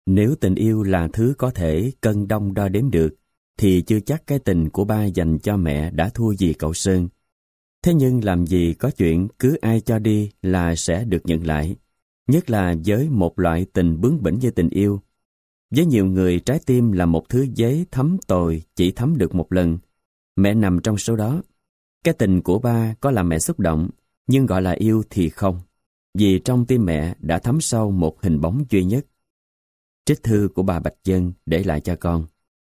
Nếu tình yêu là thứ có thể cân đong đo đếm được, thì chưa chắc cái tình của ba dành cho mẹ đã thua gì cậu Sơn. Thế nhưng làm gì có chuyện cứ ai cho đi là sẽ được nhận lại, nhất là với một loại tình bướng bỉnh như tình yêu. Với nhiều người, trái tim là một thứ giấy thấm tồi chỉ thấm được một lần. Mẹ nằm trong số đó. Cái tình của ba có làm mẹ xúc động, nhưng gọi là yêu thì không, vì trong tim mẹ đã thấm sâu một hình bóng duy nhất. Trích thư của bà Bạch Dân để lại cho con.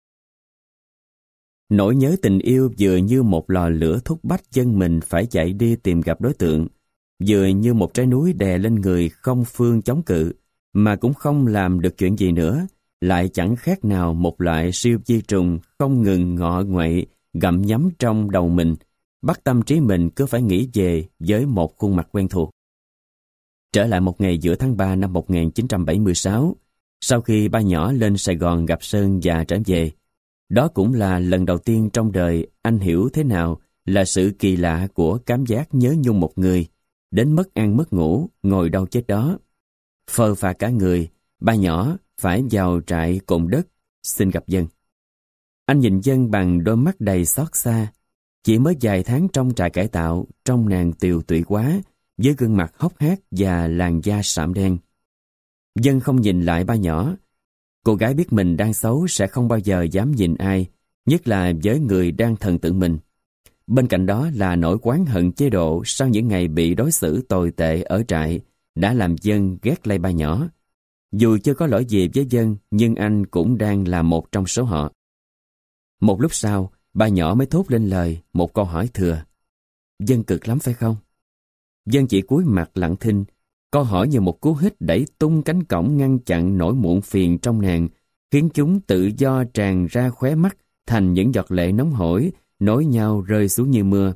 Nỗi nhớ tình yêu vừa như một lò lửa thúc bách dân mình phải chạy đi tìm gặp đối tượng, vừa như một trái núi đè lên người không phương chống cự, mà cũng không làm được chuyện gì nữa, lại chẳng khác nào một loại siêu vi trùng không ngừng ngọ nguậy gặm nhấm trong đầu mình, bắt tâm trí mình cứ phải nghĩ về với một khuôn mặt quen thuộc. Trở lại một ngày giữa tháng 3 năm 1976, sau khi ba nhỏ lên Sài Gòn gặp Sơn và trở về, đó cũng là lần đầu tiên trong đời anh hiểu thế nào là sự kỳ lạ của cảm giác nhớ nhung một người, đến mất ăn mất ngủ, ngồi đâu chết đó. Phờ phạc cả người, ba nhỏ phải vào trại cồn đất, xin gặp Dân. Anh nhìn Dân bằng đôi mắt đầy xót xa. Chỉ mới vài tháng trong trại cải tạo, trông nàng tiều tụy quá, với gương mặt hốc hác và làn da sạm đen. Dân không nhìn lại ba nhỏ. Cô gái biết mình đang xấu sẽ không bao giờ dám nhìn ai, nhất là với người đang thần tượng mình. Bên cạnh đó là nỗi oán hận chế độ sau những ngày bị đối xử tồi tệ ở trại đã làm Dân ghét lây ba nhỏ. Dù chưa có lỗi gì với Dân, nhưng anh cũng đang là một trong số họ. Một lúc sau, ba nhỏ mới thốt lên lời một câu hỏi thừa. Dân cực lắm phải không? Dân chỉ cúi mặt lặng thinh. Câu hỏi như một cú hích đẩy tung cánh cổng ngăn chặn nỗi muộn phiền trong nàng, khiến chúng tự do tràn ra khóe mắt thành những giọt lệ nóng hổi, nối nhau rơi xuống như mưa.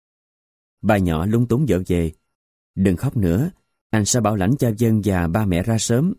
Ba nhỏ lúng túng vợ về. Đừng khóc nữa, anh sẽ bảo lãnh cho Dân và ba mẹ ra sớm.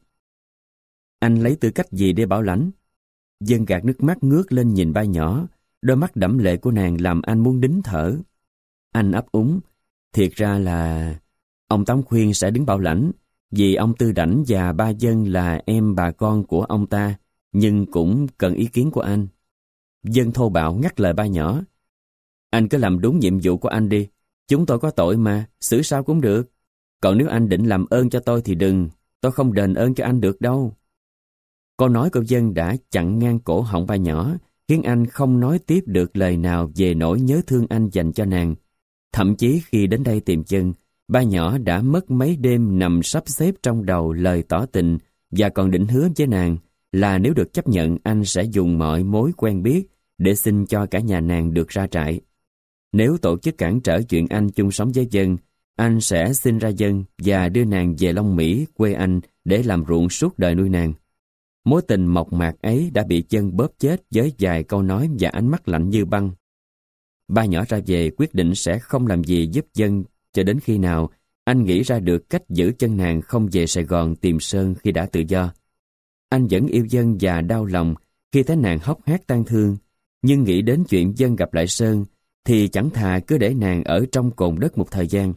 Anh lấy tư cách gì để bảo lãnh? Dân gạt nước mắt ngước lên nhìn ba nhỏ, đôi mắt đẫm lệ của nàng làm anh muốn nín thở. Anh ấp úng, thiệt ra là ông Tám khuyên sẽ đứng bảo lãnh, vì ông Tư Đảnh và ba Dân là em bà con của ông ta, nhưng cũng cần ý kiến của anh. Dân thô bạo ngắt lời ba nhỏ. Anh cứ làm đúng nhiệm vụ của anh đi, chúng tôi có tội mà, xử sao cũng được. Còn nếu anh định làm ơn cho tôi thì đừng, tôi không đền ơn cho anh được đâu. Câu nói của Dân đã chặn ngang cổ họng ba nhỏ, khiến anh không nói tiếp được lời nào về nỗi nhớ thương anh dành cho nàng. Thậm chí khi đến đây tìm Dân, ba nhỏ đã mất mấy đêm nằm sắp xếp trong đầu lời tỏ tình và còn định hứa với nàng là nếu được chấp nhận anh sẽ dùng mọi mối quen biết để xin cho cả nhà nàng được ra trại. Nếu tổ chức cản trở chuyện anh chung sống với Dân, anh sẽ xin ra Dân và đưa nàng về Long Mỹ, quê anh, để làm ruộng suốt đời nuôi nàng. Mối tình mộc mạc ấy đã bị Dân bóp chết với vài câu nói và ánh mắt lạnh như băng. Ba nhỏ ra về quyết định sẽ không làm gì giúp Dân cho đến khi nào anh nghĩ ra được cách giữ chân nàng không về Sài Gòn tìm Sơn khi đã tự do. Anh vẫn yêu Dân và đau lòng khi thấy nàng hốc hác tang thương, nhưng nghĩ đến chuyện Dân gặp lại Sơn thì chẳng thà cứ để nàng ở trong cồn đất một thời gian.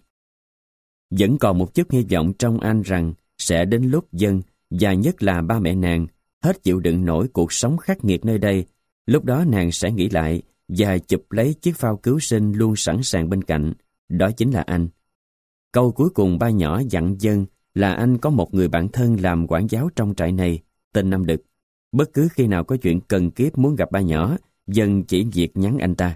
Vẫn còn một chút hy vọng trong anh rằng sẽ đến lúc Dân, và nhất là ba mẹ nàng, hết chịu đựng nổi cuộc sống khắc nghiệt nơi đây. Lúc đó nàng sẽ nghĩ lại và chụp lấy chiếc phao cứu sinh luôn sẵn sàng bên cạnh. Đó chính là anh. Câu cuối cùng ba nhỏ dặn Dân là anh có một người bạn thân làm quản giáo trong trại này, tên Nam Đực. Bất cứ khi nào có chuyện cần kiếp muốn gặp ba nhỏ, Dân chỉ việc nhắn anh ta.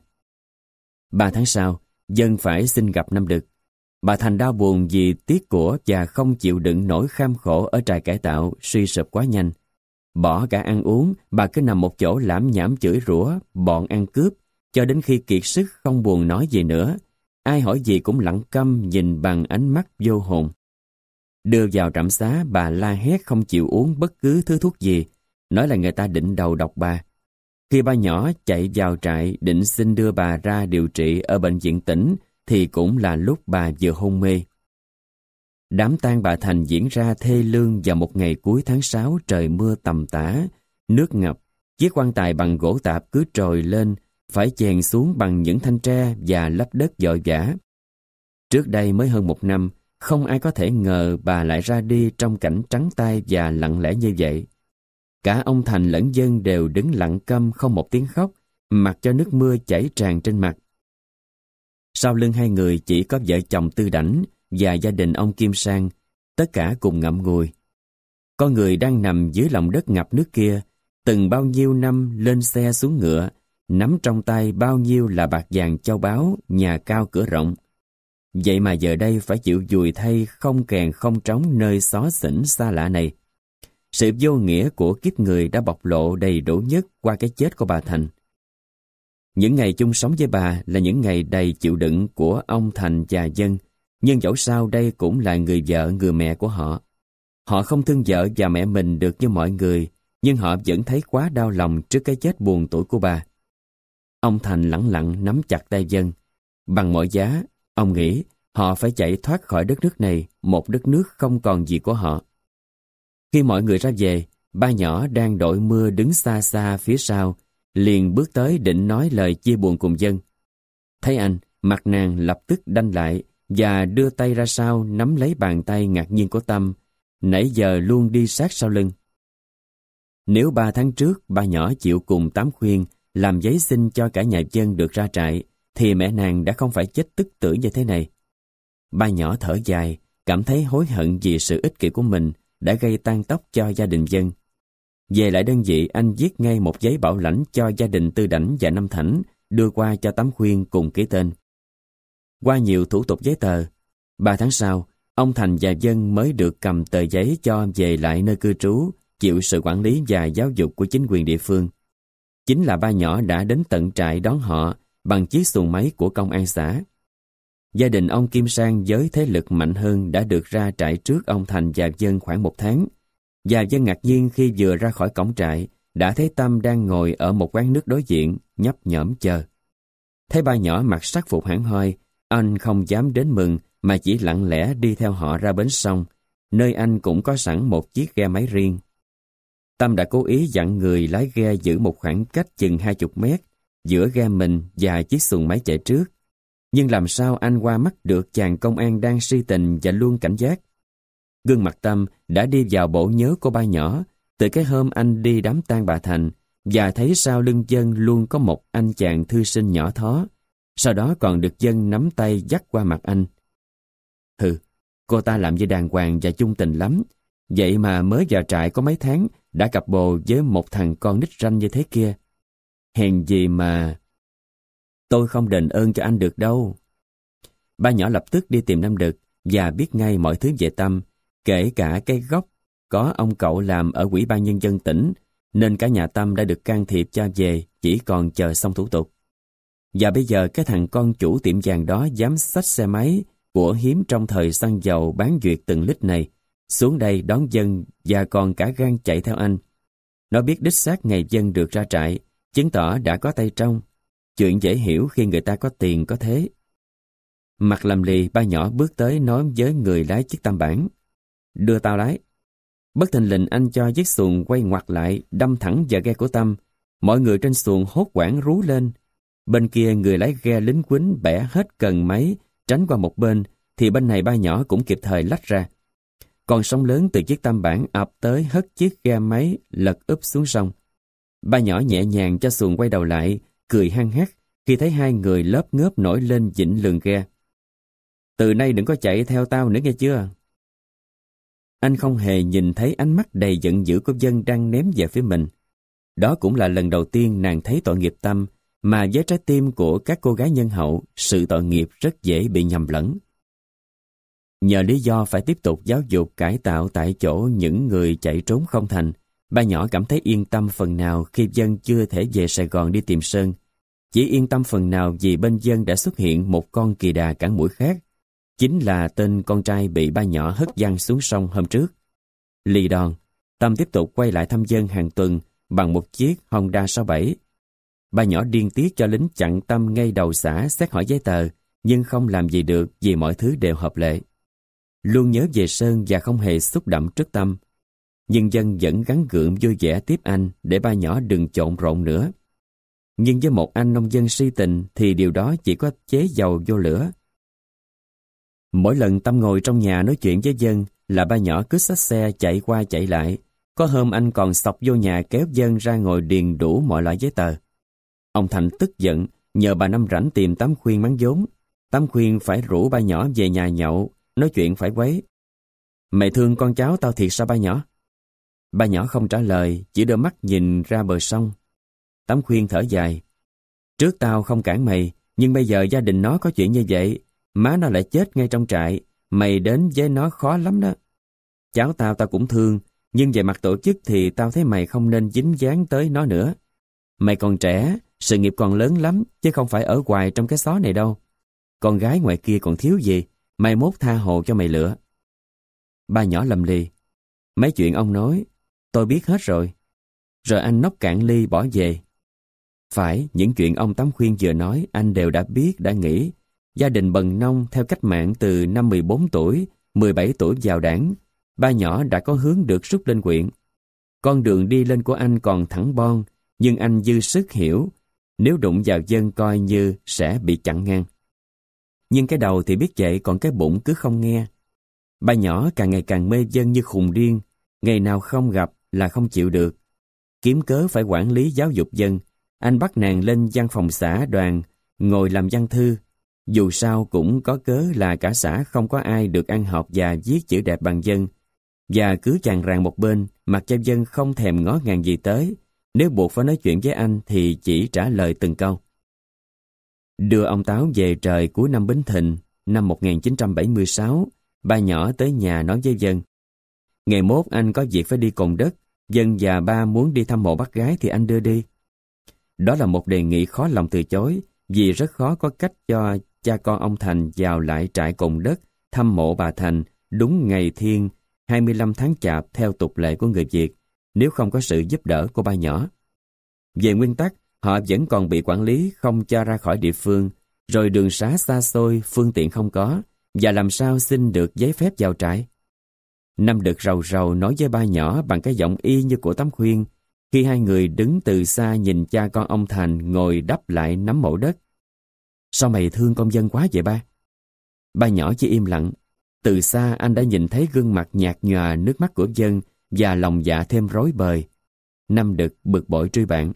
3 tháng sau, Dân phải xin gặp Nam Đực. Bà Thành đau buồn vì tiếc của và không chịu đựng nỗi kham khổ ở trại cải tạo suy sụp quá nhanh. Bỏ cả ăn uống, bà cứ nằm một chỗ lảm nhảm chửi rủa bọn ăn cướp, cho đến khi kiệt sức không buồn nói gì nữa. Ai hỏi gì cũng lặng câm nhìn bằng ánh mắt vô hồn. Đưa vào trạm xá, bà la hét không chịu uống bất cứ thứ thuốc gì, nói là người ta định đầu độc bà. Khi ba nhỏ chạy vào trại định xin đưa bà ra điều trị ở bệnh viện tỉnh, thì cũng là lúc bà vừa hôn mê. Đám tang bà Thành diễn ra thê lương vào một ngày cuối tháng 6, trời mưa tầm tã, nước ngập, chiếc quan tài bằng gỗ tạp cứ trồi lên, phải chèn xuống bằng những thanh tre và lấp đất vội vã. Trước đây mới hơn 1 năm, không ai có thể ngờ bà lại ra đi trong cảnh trắng tay và lặng lẽ như vậy. Cả ông Thành lẫn Dân đều đứng lặng câm không một tiếng khóc, mặc cho nước mưa chảy tràn trên mặt. Sau lưng hai người chỉ có vợ chồng Tư Đảnh và gia đình ông Kim Sang, tất cả cùng ngậm ngùi. Con người đang nằm dưới lòng đất ngập nước kia, từng bao nhiêu năm lên xe xuống ngựa, nắm trong tay bao nhiêu là bạc vàng châu báu, nhà cao cửa rộng. Vậy mà giờ đây phải chịu dùi thay không kèn không trống nơi xó xỉnh xa lạ này. Sự vô nghĩa của kiếp người đã bộc lộ đầy đủ nhất qua cái chết của bà Thành. Những ngày chung sống với bà là những ngày đầy chịu đựng của ông Thành và Dân, nhưng dẫu sao đây cũng là người vợ, người mẹ của họ. Họ không thương vợ và mẹ mình được như mọi người, nhưng họ vẫn thấy quá đau lòng trước cái chết buồn tuổi của bà. Ông Thành lẳng lặng nắm chặt tay Dân. Bằng mọi giá, ông nghĩ họ phải chạy thoát khỏi đất nước này, một đất nước không còn gì của họ. Khi mọi người ra về, ba nhỏ đang đội mưa đứng xa xa phía sau, liền bước tới định nói lời chia buồn cùng Dân. Thấy anh, mặt nàng lập tức đanh lại và đưa tay ra sau nắm lấy bàn tay ngạc nhiên của Tâm, nãy giờ luôn đi sát sau lưng. Nếu 3 tháng trước ba nhỏ chịu cùng Tám khuyên làm giấy xin cho cả nhà Dân được ra trại, thì mẹ nàng đã không phải chết tức tử như thế này. Ba nhỏ thở dài, cảm thấy hối hận vì sự ích kỷ của mình đã gây tan tóc cho gia đình Dân. Về lại đơn vị, anh viết ngay một giấy bảo lãnh cho gia đình Tư Đảnh và Năm Thảnh, đưa qua cho Tám khuyên cùng ký tên. Qua nhiều thủ tục giấy tờ, 3 tháng sau, ông Thành và Dân mới được cầm tờ giấy cho về lại nơi cư trú, chịu sự quản lý và giáo dục của chính quyền địa phương. Chính là ba nhỏ đã đến tận trại đón họ bằng chiếc xuồng máy của công an xã. Gia đình ông Kim Sang với thế lực mạnh hơn đã được ra trại trước ông Thành và Dân khoảng 1 tháng. Và Dân ngạc nhiên khi vừa ra khỏi cổng trại, đã thấy Tâm đang ngồi ở một quán nước đối diện, nhấp nhổm chờ. Thấy ba nhỏ mặc sắc phục hẳn hoi, anh không dám đến mừng mà chỉ lặng lẽ đi theo họ ra bến sông, nơi anh cũng có sẵn một chiếc ghe máy riêng. Tâm đã cố ý dặn người lái ghe giữ một khoảng cách chừng 20 mét giữa ghe mình và chiếc xuồng máy chạy trước. Nhưng làm sao anh qua mắt được chàng công an đang si tình và luôn cảnh giác. Gương mặt Tâm đã đi vào bộ nhớ của ba nhỏ từ cái hôm anh đi đám tang bà Thành, và thấy sau lưng Dân luôn có một anh chàng thư sinh nhỏ thó, sau đó còn được Dân nắm tay dắt qua mặt anh. Hừ, cô ta làm như đàng hoàng và chung tình lắm, vậy mà mới vào trại có mấy tháng đã cặp bồ với một thằng con nít ranh như thế kia. Hèn gì mà... Tôi không đền ơn cho anh được đâu. Ba nhỏ lập tức đi tìm Nam Đực và biết ngay mọi thứ về Tâm, kể cả cái gốc có ông cậu làm ở Ủy ban Nhân dân tỉnh, nên cả nhà Tâm đã được can thiệp cho về, chỉ còn chờ xong thủ tục. Và bây giờ cái thằng con chủ tiệm vàng đó dám xách xe máy của hiếm trong thời xăng dầu bán duyệt từng lít này xuống đây đón Dân và còn cả gan chạy theo anh. Nó biết đích xác ngày Dân được ra trại, chứng tỏ đã có tay trong. Chuyện dễ hiểu khi người ta có tiền có thế. Mặt lầm lì, ba nhỏ bước tới nói với người lái chiếc tam bản. Đưa tao lái. Bất thình lình anh cho chiếc xuồng quay ngoặt lại, đâm thẳng vào ghe của Tâm. Mọi người trên xuồng hốt hoảng rú lên. Bên kia người lái ghe lính quýnh bẻ hết cần máy, tránh qua một bên, thì bên này ba nhỏ cũng kịp thời lách ra. Còn sóng lớn từ chiếc tam bản ập tới hất chiếc ghe máy lật úp xuống sông. Ba nhỏ nhẹ nhàng cho xuồng quay đầu lại, cười hăng hắc khi thấy hai người lớp ngớp nổi lên vịnh lường ghe. Từ nay đừng có chạy theo tao nữa nghe chưa? Anh không hề nhìn thấy ánh mắt đầy giận dữ của Dân đang ném về phía mình. Đó cũng là lần đầu tiên nàng thấy tội nghiệp Tâm, mà với trái tim của các cô gái nhân hậu, sự tội nghiệp rất dễ bị nhầm lẫn. Nhờ lý do phải tiếp tục giáo dục cải tạo tại chỗ những người chạy trốn không thành, ba nhỏ cảm thấy yên tâm phần nào khi Dân chưa thể về Sài Gòn đi tìm Sơn. Chỉ yên tâm phần nào vì bên Dân đã xuất hiện một con kỳ đà cản mũi khác, chính là tên con trai bị ba nhỏ hất văng xuống sông hôm trước. Lì đòn, Tâm tiếp tục quay lại thăm Dân hàng tuần bằng một chiếc Honda 67. Ba nhỏ điên tiết cho lính chặn Tâm ngay đầu xã xét hỏi giấy tờ, nhưng không làm gì được vì mọi thứ đều hợp lệ. Luôn nhớ về Sơn và không hề xúc động trước Tâm. Nhưng Dân vẫn gắng gượng vui vẻ tiếp anh để ba nhỏ đừng trộn rộn nữa. Nhưng với một anh nông dân si tình thì điều đó chỉ có chế dầu vô lửa. Mỗi lần Tâm ngồi trong nhà nói chuyện với Dân là ba nhỏ cứ xách xe chạy qua chạy lại, Có hôm anh còn xộc vô nhà kéo Dân ra ngồi điền đủ mọi loại giấy tờ. Ông Thành tức giận, nhờ bà Năm rảnh tìm Tám Khuyên mắng vốn. Tám Khuyên phải rủ ba nhỏ về nhà nhậu, nói chuyện phải quấy. Mày thương con cháu tao thiệt sao ba nhỏ? Ba nhỏ không trả lời, chỉ đưa mắt nhìn ra bờ sông. Tám Khuyên thở dài. Trước tao không cản mày, nhưng bây giờ gia đình nó có chuyện như vậy, má nó lại chết ngay trong trại, mày đến với nó khó lắm đó. Cháu tao cũng thương, nhưng về mặt tổ chức thì tao thấy mày không nên dính dáng tới nó nữa. Mày còn trẻ, sự nghiệp còn lớn lắm, chứ không phải ở hoài trong cái xó này đâu. Con gái ngoài kia còn thiếu gì, mai mốt tha hồ cho mày lựa. Ba nhỏ lầm lì. Mấy chuyện ông nói, tôi biết hết rồi. Rồi anh nốc cạn ly bỏ về. Phải, những chuyện ông Tám Khuyên vừa nói anh đều đã biết, đã nghĩ. Gia đình bần nông theo cách mạng từ năm 14 tuổi, 17 tuổi vào đảng, ba nhỏ đã có hướng được rút lên huyện. Con đường đi lên của anh còn thẳng bon, nhưng anh dư sức hiểu, nếu đụng vào Dân coi như sẽ bị chặn ngang. Nhưng cái đầu thì biết vậy, còn cái bụng cứ không nghe. Ba nhỏ càng ngày càng mê Dân như khùng điên, ngày nào không gặp là không chịu được. Kiếm cớ phải quản lý giáo dục Dân, anh bắt nàng lên văn phòng xã đoàn, ngồi làm văn thư. Dù sao cũng có cớ là cả xã không có ai được ăn học và viết chữ đẹp bằng Dân. Và cứ chàng ràng một bên, mặc cho Dân không thèm ngó ngàng gì tới. Nếu buộc phải nói chuyện với anh thì chỉ trả lời từng câu. Đưa ông Táo về trời cuối năm Bính Thìn, năm 1976, ba nhỏ tới nhà nói với Dân. Ngày mốt anh có việc phải đi cồn đất, Dân và ba muốn đi thăm mộ bác gái thì anh đưa đi. Đó là một đề nghị khó lòng từ chối, vì rất khó có cách cho cha con ông Thành vào lại trại cồn đất thăm mộ bà Thành đúng ngày Thiên 25 tháng Chạp theo tục lệ của người Việt, nếu không có sự giúp đỡ của ba nhỏ. Về nguyên tắc, họ vẫn còn bị quản lý không cho ra khỏi địa phương, rồi đường xá xa xôi, phương tiện không có, và làm sao xin được giấy phép vào trại. Năm Đực rầu rầu nói với ba nhỏ bằng cái giọng y như của Tám Khuyên, khi hai người đứng từ xa nhìn cha con ông Thành ngồi đắp lại nắm mộ đất. Sao mày thương con Dân quá vậy ba? Ba nhỏ chỉ im lặng. Từ xa anh đã nhìn thấy gương mặt nhạt nhòa nước mắt của Dân và lòng dạ thêm rối bời. Năm Đực bực bội truy bạn.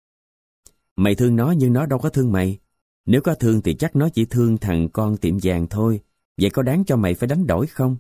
Mày thương nó nhưng nó đâu có thương mày. Nếu có thương thì chắc nó chỉ thương thằng con tiệm vàng thôi. Vậy có đáng cho mày phải đánh đổi không?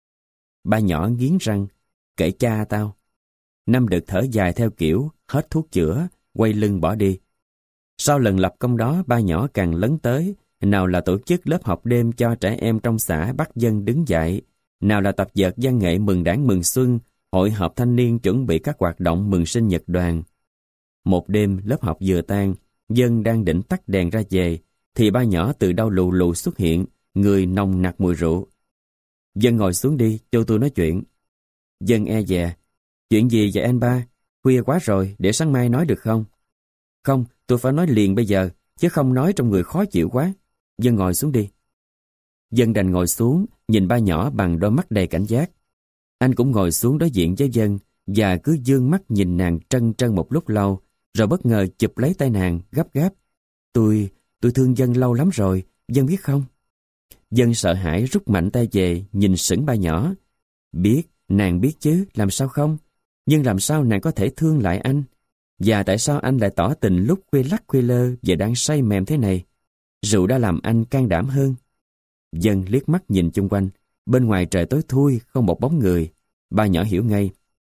Ba nhỏ nghiến răng. Kể cha tao. Năm Đực thở dài theo kiểu hết thuốc chữa, quay lưng bỏ đi. Sau lần lập công đó, ba nhỏ càng lấn tới. Nào là tổ chức lớp học đêm cho trẻ em trong xã bắt Dân đứng dậy, nào là tập dượt văn nghệ mừng đảng mừng xuân, hội họp thanh niên chuẩn bị các hoạt động mừng sinh nhật đoàn. Một đêm lớp học vừa tan, Dân đang định tắt đèn ra về, thì ba nhỏ từ đâu lù lù xuất hiện, người nồng nặc mùi rượu. Dân ngồi xuống đi, cho tôi nói chuyện. Dân e dè. Chuyện gì vậy anh ba? Khuya quá rồi, để sáng mai nói được không? Không, tôi phải nói liền bây giờ, chứ không nói trong người khó chịu quá. Dân ngồi xuống đi. Dân đành ngồi xuống, nhìn ba nhỏ bằng đôi mắt đầy cảnh giác. Anh cũng ngồi xuống đối diện với Dân, và cứ dương mắt nhìn nàng trân trân một lúc lâu, rồi bất ngờ chụp lấy tay nàng, gấp gáp. Tôi thương Dân lâu lắm rồi, Dân biết không? Dân sợ hãi rút mạnh tay về, nhìn sững ba nhỏ. Biết, nàng biết chứ, làm sao không? Nhưng làm sao nàng có thể thương lại anh? Và tại sao anh lại tỏ tình lúc khuya lắc khuya lơ và đang say mềm thế này? Rượu đã làm anh can đảm hơn. Dân liếc mắt nhìn chung quanh. Bên ngoài trời tối thui, không một bóng người. Ba nhỏ hiểu ngay.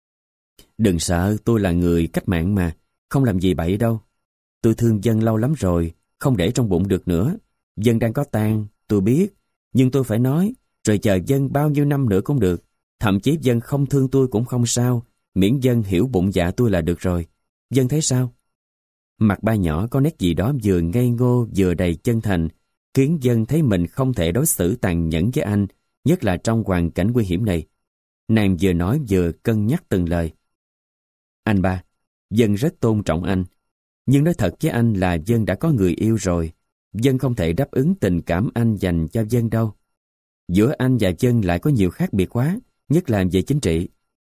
Đừng sợ, tôi là người cách mạng mà, không làm gì bậy đâu. Tôi thương Dân lâu lắm rồi, không để trong bụng được nữa. Dân đang có tang, tôi biết. Nhưng tôi phải nói, rồi chờ Dân bao nhiêu năm nữa cũng được. Thậm chí Dân không thương tôi cũng không sao, miễn Dân hiểu bụng dạ tôi là được rồi. Dân thấy sao? Mặt ba nhỏ có nét gì đó vừa ngây ngô vừa đầy chân thành, khiến Dân thấy mình không thể đối xử tàn nhẫn với anh, nhất là trong hoàn cảnh nguy hiểm này. Nàng vừa nói vừa cân nhắc từng lời. Anh ba, Dân rất tôn trọng anh, nhưng nói thật với anh là Dân đã có người yêu rồi. Dân không thể đáp ứng tình cảm anh dành cho Dân đâu. Giữa anh và Dân lại có nhiều khác biệt quá, nhất là về chính trị.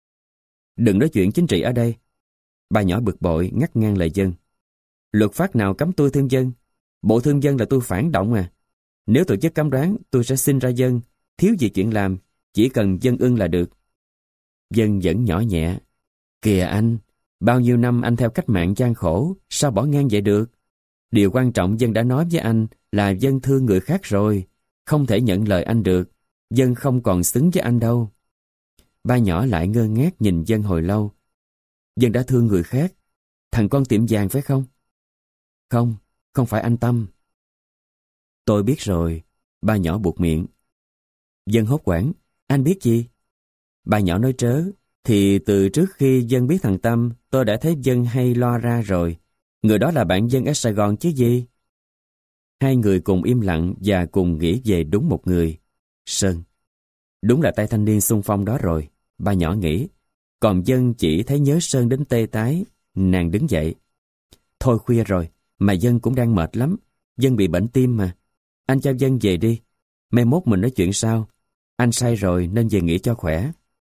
Đừng nói chuyện chính trị ở đây. Ba nhỏ bực bội ngắt ngang lời Dân. Luật pháp nào cấm tôi thương Dân? Bộ thương Dân là tôi phản động à? Nếu tổ chức cấm đoán, tôi sẽ xin ra Dân. Thiếu gì chuyện làm, chỉ cần Dân ưng là được. Dân vẫn nhỏ nhẹ. Kìa anh, bao nhiêu năm anh theo cách mạng gian khổ, sao bỏ ngang vậy được? Điều quan trọng Dân đã nói với anh là Dân thương người khác rồi, không thể nhận lời anh được. Dân không còn xứng với anh đâu. Ba nhỏ lại ngơ ngác nhìn Dân hồi lâu. Dân đã thương người khác. Thằng con tiệm vàng phải không? Không, không phải anh Tâm. Tôi biết rồi. Ba nhỏ buột miệng. Dân hốt hoảng. Anh biết gì? Ba nhỏ nói trớ. Thì từ trước khi Dân biết thằng Tâm, tôi đã thấy Dân hay lo ra rồi. Người đó là bạn Dân ở Sài Gòn chứ gì? Hai người cùng im lặng và cùng nghĩ về đúng một người. Sơn. Đúng là tay thanh niên xung phong đó rồi. Ba nhỏ nghĩ. Còn Dân chỉ thấy nhớ Sơn đến tê tái. Nàng đứng dậy. Thôi khuya rồi, mà Dân cũng đang mệt lắm. Dân bị bệnh tim mà. Anh cho Dân về đi. Mai mốt mình nói chuyện sau. Anh say rồi nên về nghỉ cho khỏe.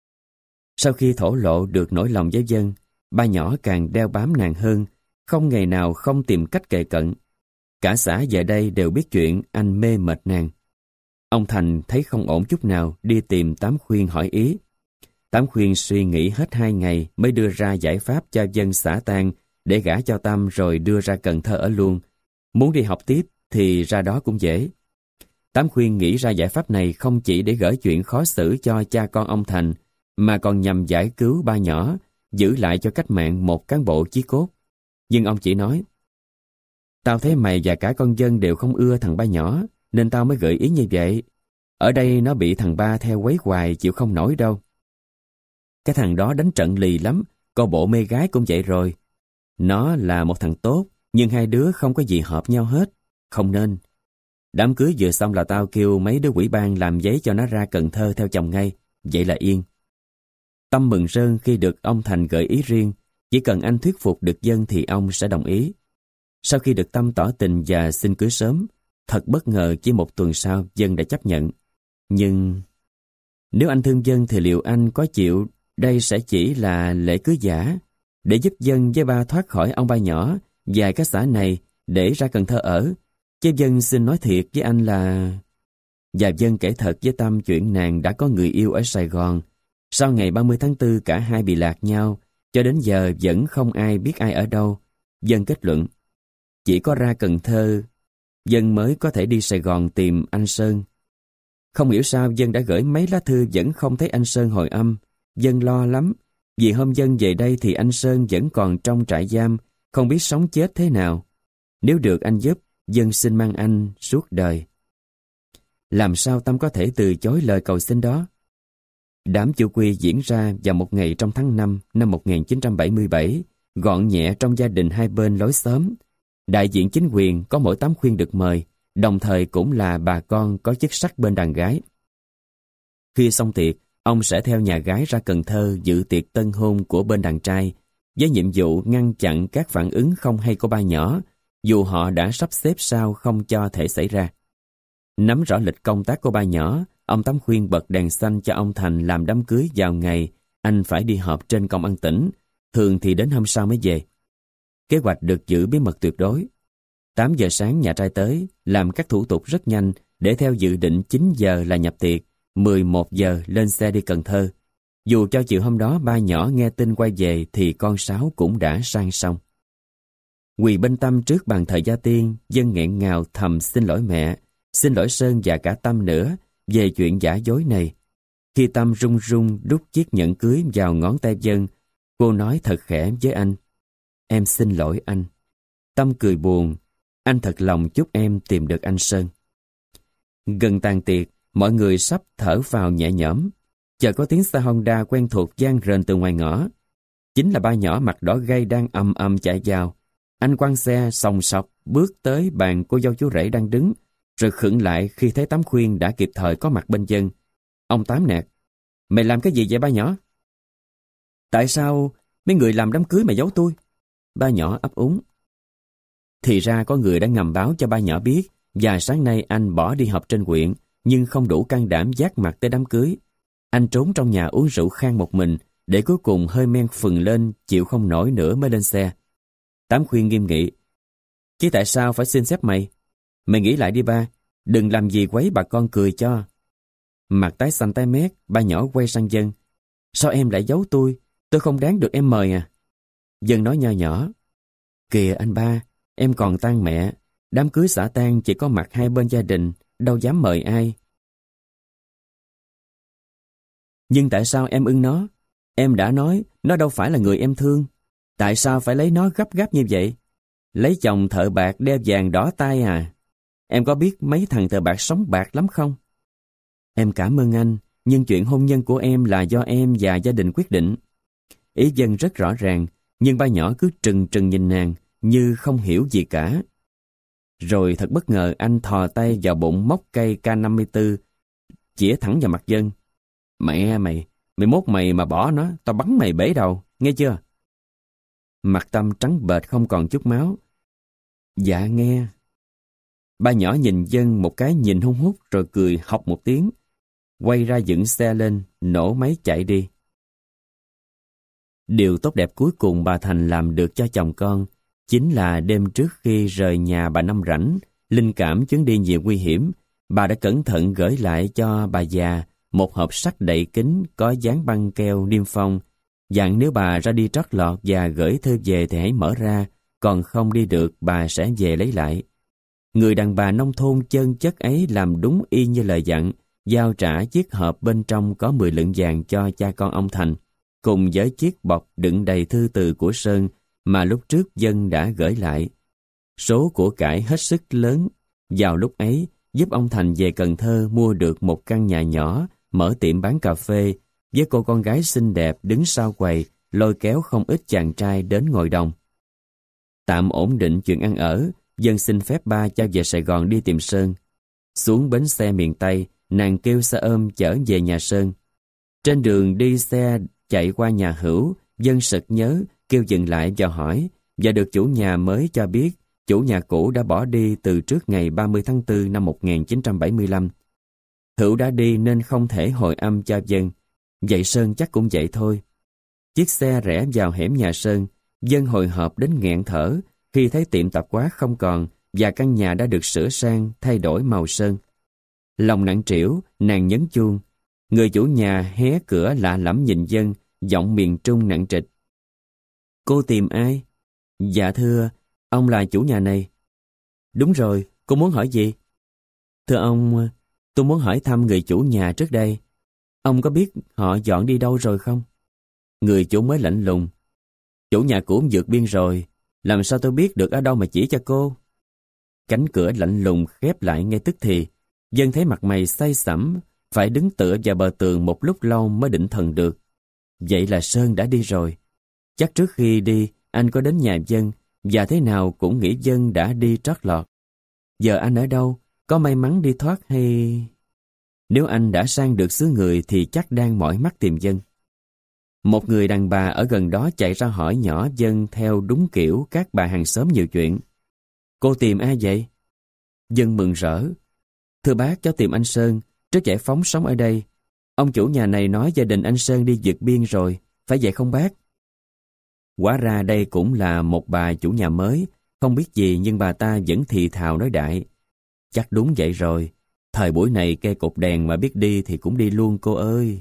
Sau khi thổ lộ được nỗi lòng với Dân, ba nhỏ càng đeo bám nàng hơn, không ngày nào không tìm cách kề cận. Cả xã về đây đều biết chuyện anh mê mệt nàng. Ông Thành thấy không ổn chút nào, đi tìm Tám Khuyên hỏi ý. Tám Khuyên suy nghĩ hết 2 ngày mới đưa ra giải pháp cho Dân xả tan để gả cho Tâm rồi đưa ra Cần Thơ ở luôn. Muốn đi học tiếp thì ra đó cũng dễ. Tám Khuyên nghĩ ra giải pháp này không chỉ để gỡ chuyện khó xử cho cha con ông Thành, mà còn nhằm giải cứu ba nhỏ, giữ lại cho cách mạng một cán bộ chí cốt. Nhưng ông chỉ nói, tao thấy mày và cả con Dân đều không ưa thằng ba nhỏ, nên tao mới gợi ý như vậy. Ở đây nó bị thằng ba theo quấy hoài chịu không nổi đâu. Cái thằng đó đánh trận lì lắm, coi bộ mê gái cũng vậy rồi. Nó là một thằng tốt, nhưng hai đứa không có gì hợp nhau hết. Không nên. Đám cưới vừa xong là tao kêu mấy đứa quỹ ban làm giấy cho nó ra Cần Thơ theo chồng ngay. Vậy là yên. Tâm mừng rơn khi được ông Thành gợi ý riêng. Chỉ cần anh thuyết phục được Dân thì ông sẽ đồng ý. Sau khi được Tâm tỏ tình và xin cưới sớm, thật bất ngờ chỉ 1 tuần sau Dân đã chấp nhận. Nhưng nếu anh thương Dân thì liệu anh có chịu đây sẽ chỉ là lễ cưới giả để giúp Dân với ba thoát khỏi ông ba nhỏ và cái xã này để ra Cần Thơ ở? Chứ Dân xin nói thiệt với anh là... Và Dân kể thật với Tâm chuyện nàng đã có người yêu ở Sài Gòn. Sau ngày 30 tháng 4 cả hai bị lạc nhau, cho đến giờ vẫn không ai biết ai ở đâu. Dân kết luận, chỉ có ra Cần Thơ, Dân mới có thể đi Sài Gòn tìm anh Sơn. Không hiểu sao Dân đã gửi mấy lá thư vẫn không thấy anh Sơn hồi âm. Dân lo lắm, vì hôm Dân về đây thì anh Sơn vẫn còn trong trại giam, không biết sống chết thế nào. Nếu được anh giúp, Dân xin mang anh suốt đời. Làm sao Tâm có thể từ chối lời cầu xin đó? Đám chu quy diễn ra vào một ngày trong tháng 5 năm 1977, gọn nhẹ trong gia đình hai bên lối xóm. Đại diện chính quyền có mỗi Tám Khuyên được mời, đồng thời cũng là bà con có chức sắc bên đàn gái. Khi xong tiệc, ông sẽ theo nhà gái ra Cần Thơ dự tiệc tân hôn của bên đàn trai, với nhiệm vụ ngăn chặn các phản ứng không hay của ba nhỏ, dù họ đã sắp xếp sao không cho thể xảy ra. Nắm rõ lịch công tác của ba nhỏ, ông Tám Khuyên bật đèn xanh cho ông Thành làm đám cưới vào ngày anh phải đi họp trên công an tỉnh, thường thì đến hôm sau mới về. Kế hoạch được giữ bí mật tuyệt đối. 8 giờ sáng nhà trai tới, làm các thủ tục rất nhanh để theo dự định 9 giờ là nhập tiệc, 11 giờ lên xe đi Cần Thơ. Dù cho chiều hôm đó ba nhỏ nghe tin quay về thì con Sáu cũng đã sang xong. Quỳ bên Tâm trước bàn thờ gia tiên, Dân nghẹn ngào thầm xin lỗi mẹ, xin lỗi Sơn và cả Tâm nữa về chuyện giả dối này. Khi Tâm run run đút chiếc nhẫn cưới vào ngón tay Dân, cô nói thật khẽ với anh, em xin lỗi anh. Tâm cười buồn, anh thật lòng chúc em tìm được anh Sơn. Gần tàn tiệc, mọi người sắp thở phào nhẹ nhõm. Chợt có tiếng xe Honda quen thuộc vang rền từ ngoài ngõ. Chính là ba nhỏ mặt đỏ gay đang ầm ầm chạy vào. Anh quăng xe sòng sọc bước tới bàn cô dâu chú rể đang đứng, rồi khựng lại khi thấy Tám Khuyên đã kịp thời có mặt bên Dân. Ông Tám nạt, mày làm cái gì vậy ba nhỏ? Tại sao mấy người làm đám cưới mà giấu tôi? Ba nhỏ ấp úng. Thì ra có người đã ngầm báo cho ba nhỏ biết, và sáng nay anh bỏ đi học trên huyện, nhưng không đủ can đảm vác mặt tới đám cưới. Anh trốn trong nhà uống rượu khan một mình, để cuối cùng hơi men phừng lên, chịu không nổi nữa mới lên xe. Tám Khuyên nghiêm nghị, chứ tại sao phải xin xếp mày? Mày nghĩ lại đi ba, đừng làm gì quấy bà con cười cho. Mặt tái xanh tái mét, ba nhỏ quay sang Dân. Sao em lại giấu tôi? Tôi không đáng được em mời à? Dân nói nho nhỏ. Kìa anh ba, em còn tang mẹ. Đám cưới xả tang chỉ có mặt hai bên gia đình, đâu dám mời ai. Nhưng tại sao em ưng nó? Em đã nói nó đâu phải là người em thương. Tại sao phải lấy nó gấp gáp như vậy? Lấy chồng thợ bạc đeo vàng đỏ tai à? Em có biết mấy thằng thợ bạc sống bạc lắm không? Em cảm ơn anh, nhưng chuyện hôn nhân của em là do em và gia đình quyết định. Ý Dân rất rõ ràng, nhưng ba nhỏ cứ trừng trừng nhìn nàng, như không hiểu gì cả. Rồi thật bất ngờ anh thò tay vào bụng móc cây K54, chĩa thẳng vào mặt Dân. Mẹ mày, mốt mày mà bỏ nó, tao bắn mày bể đầu, nghe chưa? Mặt Tâm trắng bệch không còn chút máu. Dạ nghe. Ba nhỏ nhìn Dân một cái nhìn hung hút rồi cười hộc một tiếng. Quay ra dựng xe lên, nổ máy chạy đi. Điều tốt đẹp cuối cùng bà Thành làm được cho chồng con chính là đêm trước khi rời nhà bà Năm rảnh, linh cảm chuyến đi nhiều nguy hiểm, bà đã cẩn thận gửi lại cho bà già một hộp sắt đậy kín có dán băng keo niêm phong, dặn nếu bà ra đi trót lọt và gửi thư về thì hãy mở ra, còn không đi được bà sẽ về lấy lại. Người đàn bà nông thôn chân chất ấy làm đúng y như lời dặn, giao trả chiếc hộp bên trong có 10 lượng vàng cho cha con ông Thành, cùng với chiếc bọc đựng đầy thư từ của Sơn mà lúc trước Dân đã gửi lại. Số của cải hết sức lớn, vào lúc ấy giúp ông Thành về Cần Thơ mua được một căn nhà nhỏ, mở tiệm bán cà phê, với cô con gái xinh đẹp đứng sau quầy, lôi kéo không ít chàng trai đến ngồi đồng. Tạm ổn định chuyện ăn ở, Dân xin phép ba cho về Sài Gòn đi tìm Sơn. Xuống bến xe miền Tây, nàng kêu xe ôm chở về nhà Sơn. Trên đường đi xe chạy qua nhà Hữu, Dân sực nhớ, kêu dừng lại và hỏi, và được chủ nhà mới cho biết chủ nhà cũ đã bỏ đi từ trước ngày 30 tháng 4 năm 1975. Hữu đã đi nên không thể hồi âm cho Dân. Vậy Sơn chắc cũng vậy thôi. Chiếc xe rẽ vào hẻm nhà Sơn, Dân hồi hộp đến nghẹn thở khi thấy tiệm tạp hóa không còn và căn nhà đã được sửa sang, thay đổi màu sơn. Lòng nặng trĩu, nàng nhấn chuông. Người chủ nhà hé cửa lạ lẫm nhìn Dân, giọng miền Trung nặng trịch. Cô tìm ai? Dạ thưa, ông là chủ nhà này. Đúng rồi, cô muốn hỏi gì? Thưa ông, tôi muốn hỏi thăm người chủ nhà trước đây. Ông có biết họ dọn đi đâu rồi không? Người chủ mới lạnh lùng. Chủ nhà cũ vượt biên rồi, làm sao tôi biết được ở đâu mà chỉ cho cô? Cánh cửa lạnh lùng khép lại ngay tức thì. Dân thấy mặt mày say sẩm, phải đứng tựa vào bờ tường một lúc lâu mới định thần được. Vậy là Sơn đã đi rồi. Chắc trước khi đi, anh có đến nhà Dân, và thế nào cũng nghĩ Dân đã đi trót lọt. Giờ anh ở đâu? Có may mắn đi thoát hay... Nếu anh đã sang được xứ người thì chắc đang mỏi mắt tìm Dân. Một người đàn bà ở gần đó chạy ra hỏi nhỏ Dân theo đúng kiểu các bà hàng xóm nhiều chuyện. Cô tìm ai vậy? Dân mừng rỡ. Thưa bác, cháu tìm anh Sơn, trước giải phóng sống ở đây. Ông chủ nhà này nói gia đình anh Sơn đi vượt biên rồi, phải vậy không bác? Hóa ra đây cũng là một bà chủ nhà mới, không biết gì nhưng bà ta vẫn thì thào nói đại. Chắc đúng vậy rồi, thời buổi này cây cột đèn mà biết đi thì cũng đi luôn cô ơi.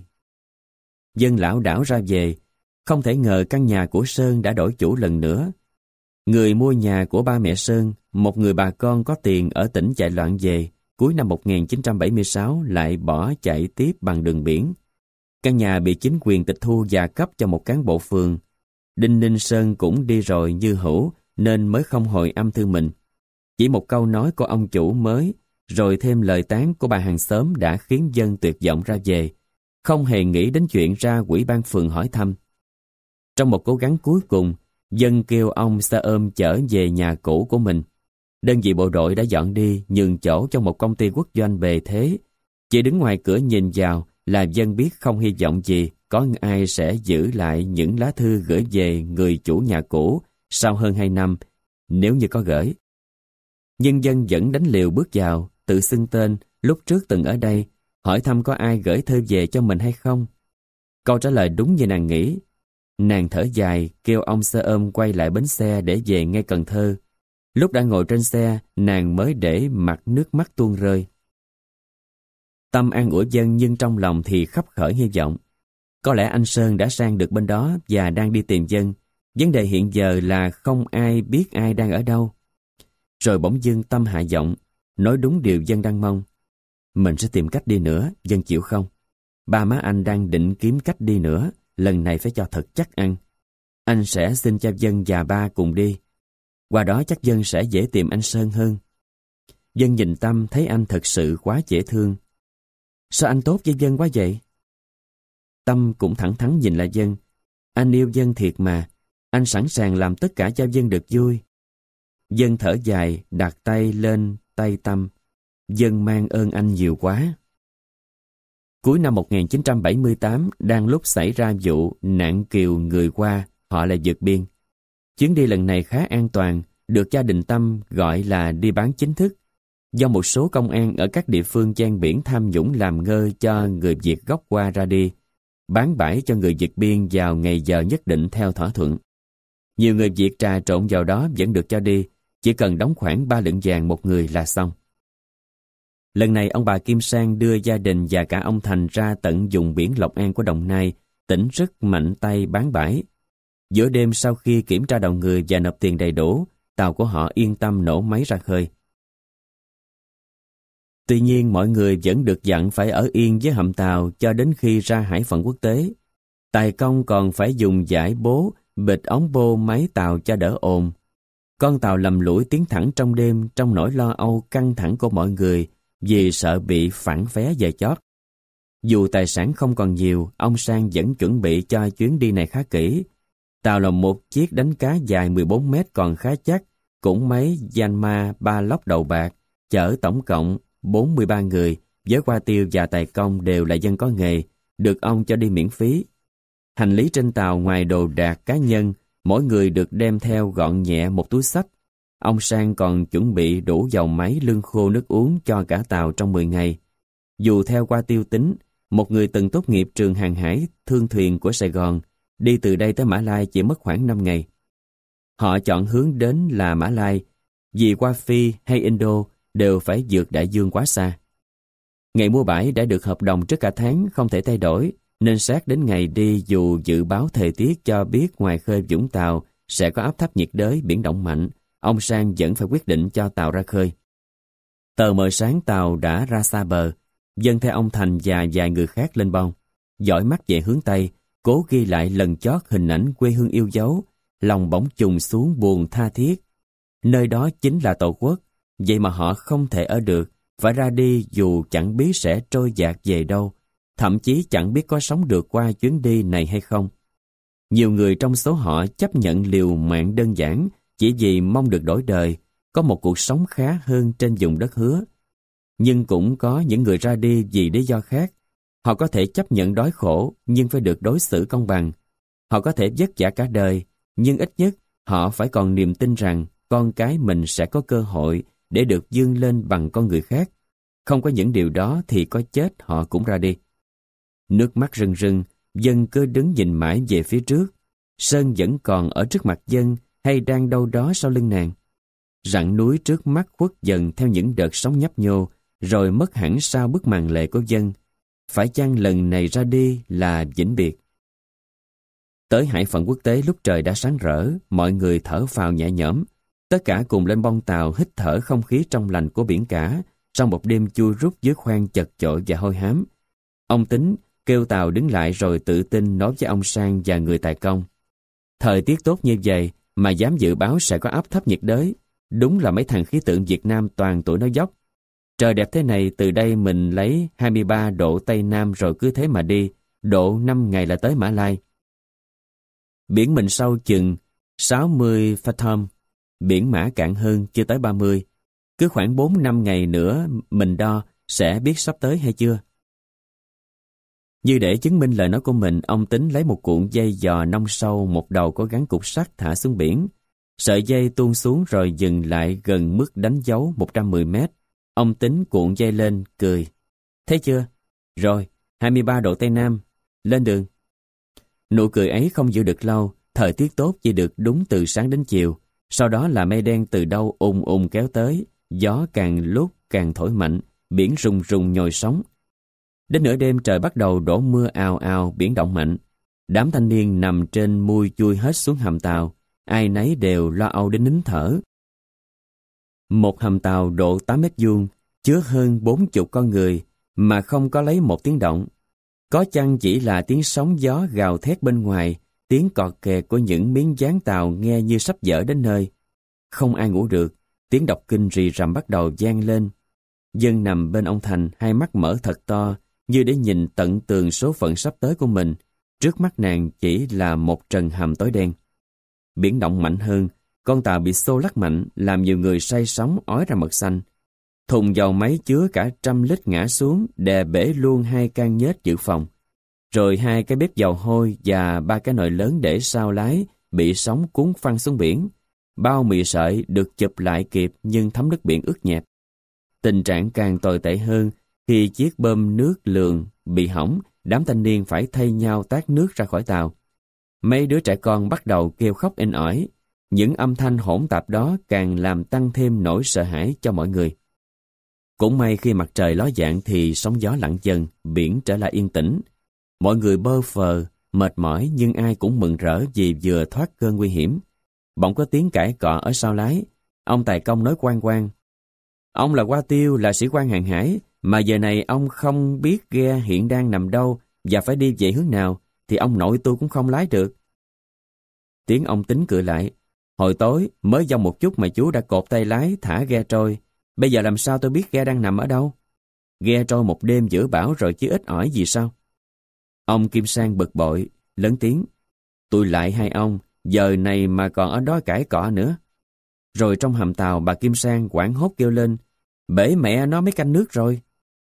Dân lảo đảo ra về, không thể ngờ căn nhà của Sơn đã đổi chủ lần nữa. Người mua nhà của ba mẹ Sơn, một người bà con có tiền ở tỉnh chạy loạn về, cuối năm 1976 lại bỏ chạy tiếp bằng đường biển. Căn nhà bị chính quyền tịch thu và cấp cho một cán bộ phường. Đinh Ninh Sơn cũng đi rồi như Hữu nên mới không hồi âm thư mình. Chỉ một câu nói của ông chủ mới, rồi thêm lời tán của bà hàng xóm đã khiến Dân tuyệt vọng ra về, không hề nghĩ đến chuyện ra ủy ban phường hỏi thăm. Trong một cố gắng cuối cùng, Dân kêu ông xe ôm chở về nhà cũ của mình. Đơn vị bộ đội đã dọn đi nhường chỗ cho một công ty quốc doanh bề thế. Chỉ đứng ngoài cửa nhìn vào là Dân biết không hy vọng gì có ai sẽ giữ lại những lá thư gửi về người chủ nhà cũ sau hơn 2 năm, nếu như có gửi. Nhưng Dân vẫn đánh liều bước vào, tự xưng tên, lúc trước từng ở đây, hỏi thăm có ai gửi thư về cho mình hay không. Câu trả lời đúng như nàng nghĩ. Nàng thở dài, kêu ông xe ôm quay lại bến xe để về ngay Cần Thơ. Lúc đã ngồi trên xe, nàng mới để mặt nước mắt tuôn rơi. Tâm an ủi Dân nhưng trong lòng thì khấp khởi hy vọng. Có lẽ anh Sơn đã sang được bên đó và đang đi tìm Dân. Vấn đề hiện giờ là không ai biết ai đang ở đâu. Rồi bỗng dưng Tâm hạ giọng, nói đúng điều Dân đang mong. Mình sẽ tìm cách đi nữa, Dân chịu không? Ba má anh đang định kiếm cách đi nữa, lần này phải cho thật chắc ăn. Anh sẽ xin cho Dân và ba cùng đi. Qua đó chắc Dân sẽ dễ tìm anh Sơn hơn. Dân nhìn Tâm thấy anh thật sự quá dễ thương. Sao anh tốt với Dân quá vậy? Tâm cũng thẳng thắn nhìn lại Dân. Anh yêu Dân thiệt mà. Anh sẵn sàng làm tất cả cho Dân được vui. Dân thở dài, đặt tay lên tay Tâm. Dân mang ơn anh nhiều quá. Cuối năm 1978, đang lúc xảy ra vụ nạn kiều người qua, họ lại vượt biên. Chuyến đi lần này khá an toàn, được gia đình Tâm gọi là đi bán chính thức. Do một số công an ở các địa phương ven biển tham nhũng làm ngơ cho người Việt gốc qua ra đi, bán bãi cho người vượt biên vào ngày giờ nhất định theo thỏa thuận. Nhiều người Việt trà trộn vào đó vẫn được cho đi, chỉ cần đóng khoảng 3 lượng vàng một người là xong. Lần này ông bà Kim Sang đưa gia đình và cả ông Thành ra tận vùng biển Lộc An của Đồng Nai, tỉnh rất mạnh tay bán bãi. Giữa đêm sau khi kiểm tra đầu người và nộp tiền đầy đủ, tàu của họ yên tâm nổ máy ra khơi. Tuy nhiên mọi người vẫn được dặn phải ở yên với hầm tàu cho đến khi ra hải phận quốc tế. Tài công còn phải dùng dải bố, bịt ống bô máy tàu cho đỡ ồn. Con tàu lầm lũi tiến thẳng trong đêm trong nỗi lo âu căng thẳng của mọi người vì sợ bị phản vé về chót. Dù tài sản không còn nhiều, ông Sang vẫn chuẩn bị cho chuyến đi này khá kỹ. Tàu là một chiếc đánh cá dài 14 mét còn khá chắc, cũng máy Yanma 3 lốc đầu bạc, chở tổng cộng 43 người, với qua tiêu và tài công đều là dân có nghề, được ông cho đi miễn phí. Hành lý trên tàu ngoài đồ đạc cá nhân, mỗi người được đem theo gọn nhẹ một túi xách. Ông Sang còn chuẩn bị đủ dầu máy, lương khô, nước uống cho cả tàu trong 10 ngày. Dù theo qua tiêu tính, một người từng tốt nghiệp trường hàng hải thương thuyền của Sài Gòn, đi từ đây tới Mã Lai chỉ mất khoảng 5 ngày. Họ chọn hướng đến là Mã Lai, vì qua Phi hay Indo đều phải vượt đại dương quá xa. Ngày mua bãi đã được hợp đồng trước cả tháng không thể thay đổi, nên sát đến ngày đi dù dự báo thời tiết cho biết ngoài khơi Vũng Tàu sẽ có áp thấp nhiệt đới biển động mạnh, ông Sang vẫn phải quyết định cho tàu ra khơi. Tờ mờ sáng tàu đã ra xa bờ, Dân theo ông Thành và vài người khác lên bong. Dõi mắt về hướng Tây, cố ghi lại lần chót hình ảnh quê hương yêu dấu, lòng bỗng trùng xuống buồn tha thiết. Nơi đó chính là Tổ quốc, vậy mà họ không thể ở được, phải ra đi dù chẳng biết sẽ trôi dạt về đâu, thậm chí chẳng biết có sống được qua chuyến đi này hay không. Nhiều người trong số họ chấp nhận liều mạng đơn giản chỉ vì mong được đổi đời, có một cuộc sống khá hơn trên vùng đất hứa. Nhưng cũng có những người ra đi vì lý do khác. Họ có thể chấp nhận đói khổ nhưng phải được đối xử công bằng. Họ có thể vất vả cả đời, nhưng ít nhất họ phải còn niềm tin rằng con cái mình sẽ có cơ hội để được vươn lên bằng con người khác. Không có những điều đó thì có chết họ cũng ra đi. Nước mắt rưng rưng, Dân cứ đứng nhìn mãi về phía trước. Sơn vẫn còn ở trước mặt Dân hay đang đâu đó sau lưng nàng. Rặng núi trước mắt khuất dần theo những đợt sóng nhấp nhô, rồi mất hẳn sau bức màn lệ của Dân. Phải chăng lần này ra đi là vĩnh biệt? Tới hải phận quốc tế lúc trời đã sáng rỡ, mọi người thở phào nhẹ nhõm. Tất cả cùng lên bong tàu hít thở không khí trong lành của biển cả, sau một đêm chui rút dưới khoang chật chội và hôi hám. Ông Tính kêu tàu đứng lại rồi tự tin nói với ông Sang và người tài công. Thời tiết tốt như vậy mà dám dự báo sẽ có áp thấp nhiệt đới, đúng là mấy thằng khí tượng Việt Nam toàn tụi nó dốc. Trời đẹp thế này, từ đây mình lấy 23 độ Tây Nam rồi cứ thế mà đi, độ 5 ngày là tới Mã Lai. Biển mình sâu chừng 60 fathom, biển Mã cạn hơn chưa tới 30. Cứ khoảng 4-5 ngày nữa mình đo sẽ biết sắp tới hay chưa. Như để chứng minh lời nói của mình, ông Tính lấy một cuộn dây giò nông sâu, một đầu có gắn cục sắt thả xuống biển. Sợi dây tuôn xuống rồi dừng lại gần mức đánh dấu 110 mét. Ông Tính cuộn dây lên, cười. Thấy chưa? Rồi, 23 độ Tây Nam. Lên đường. Nụ cười ấy không giữ được lâu, thời tiết tốt chỉ được đúng từ sáng đến chiều. Sau đó là mây đen từ đâu ùn ùn kéo tới, gió càng lúc càng thổi mạnh, biển rùng rùng nhồi sóng. Đến nửa đêm trời bắt đầu đổ mưa ào ào, biển động mạnh. Đám thanh niên nằm trên mui chui hết xuống hầm tàu, ai nấy đều lo âu đến nín thở. Một hầm tàu độ 8 mét vuông, chứa hơn 40 con người mà không có lấy một tiếng động. Có chăng chỉ là tiếng sóng gió gào thét bên ngoài, tiếng cọt kẹt của những miếng dán tàu nghe như sắp dở đến nơi. Không ai ngủ được, tiếng đọc kinh rì rầm bắt đầu vang lên. Dân nằm bên ông Thành, hai mắt mở thật to, như để nhìn tận tường số phận sắp tới của mình. Trước mắt nàng chỉ là một trần hầm tối đen. Biển động mạnh hơn, con tàu bị xô lắc mạnh, làm nhiều người say sóng ói ra mật xanh. Thùng dầu máy chứa cả 100 lít ngã xuống, đè bể luôn 2 can nhớt dự phòng. Rồi 2 cái bếp dầu hôi và 3 cái nồi lớn để sau lái bị sóng cuốn phăng xuống biển. Bao mì sợi được chụp lại kịp nhưng thấm nước biển ướt nhẹp. Tình trạng càng tồi tệ hơn khi chiếc bơm nước lường bị hỏng, đám thanh niên phải thay nhau tát nước ra khỏi tàu. Mấy đứa trẻ con bắt đầu kêu khóc inh ỏi. Những âm thanh hỗn tạp đó càng làm tăng thêm nỗi sợ hãi cho mọi người. Cũng may khi mặt trời ló dạng thì sóng gió lặng dần, biển trở lại yên tĩnh. Mọi người bơ phờ, mệt mỏi nhưng ai cũng mừng rỡ vì vừa thoát cơn nguy hiểm. Bỗng có tiếng cãi cọ ở sau lái. Ông tài công nói quang quang: "Ông là Hoa Tiêu, là sĩ quan hàng hải, mà giờ này ông không biết ghe hiện đang nằm đâu và phải đi về hướng nào, thì ông nội tôi cũng không lái được." Tiếng ông Tính cười lại: "Hồi tối mới dông một chút mà chú đã cột tay lái thả ghe trôi. Bây giờ làm sao tôi biết ghe đang nằm ở đâu? Ghe trôi một đêm giữa bão rồi chứ ít ỏi gì sao?" Ông Kim Sang bực bội, lớn tiếng: "Tôi lại hai ông, giờ này mà còn ở đó cãi cọ nữa." Rồi trong hầm tàu, bà Kim Sang hoảng hốt kêu lên: "Bể mẹ nó mấy canh nước rồi!"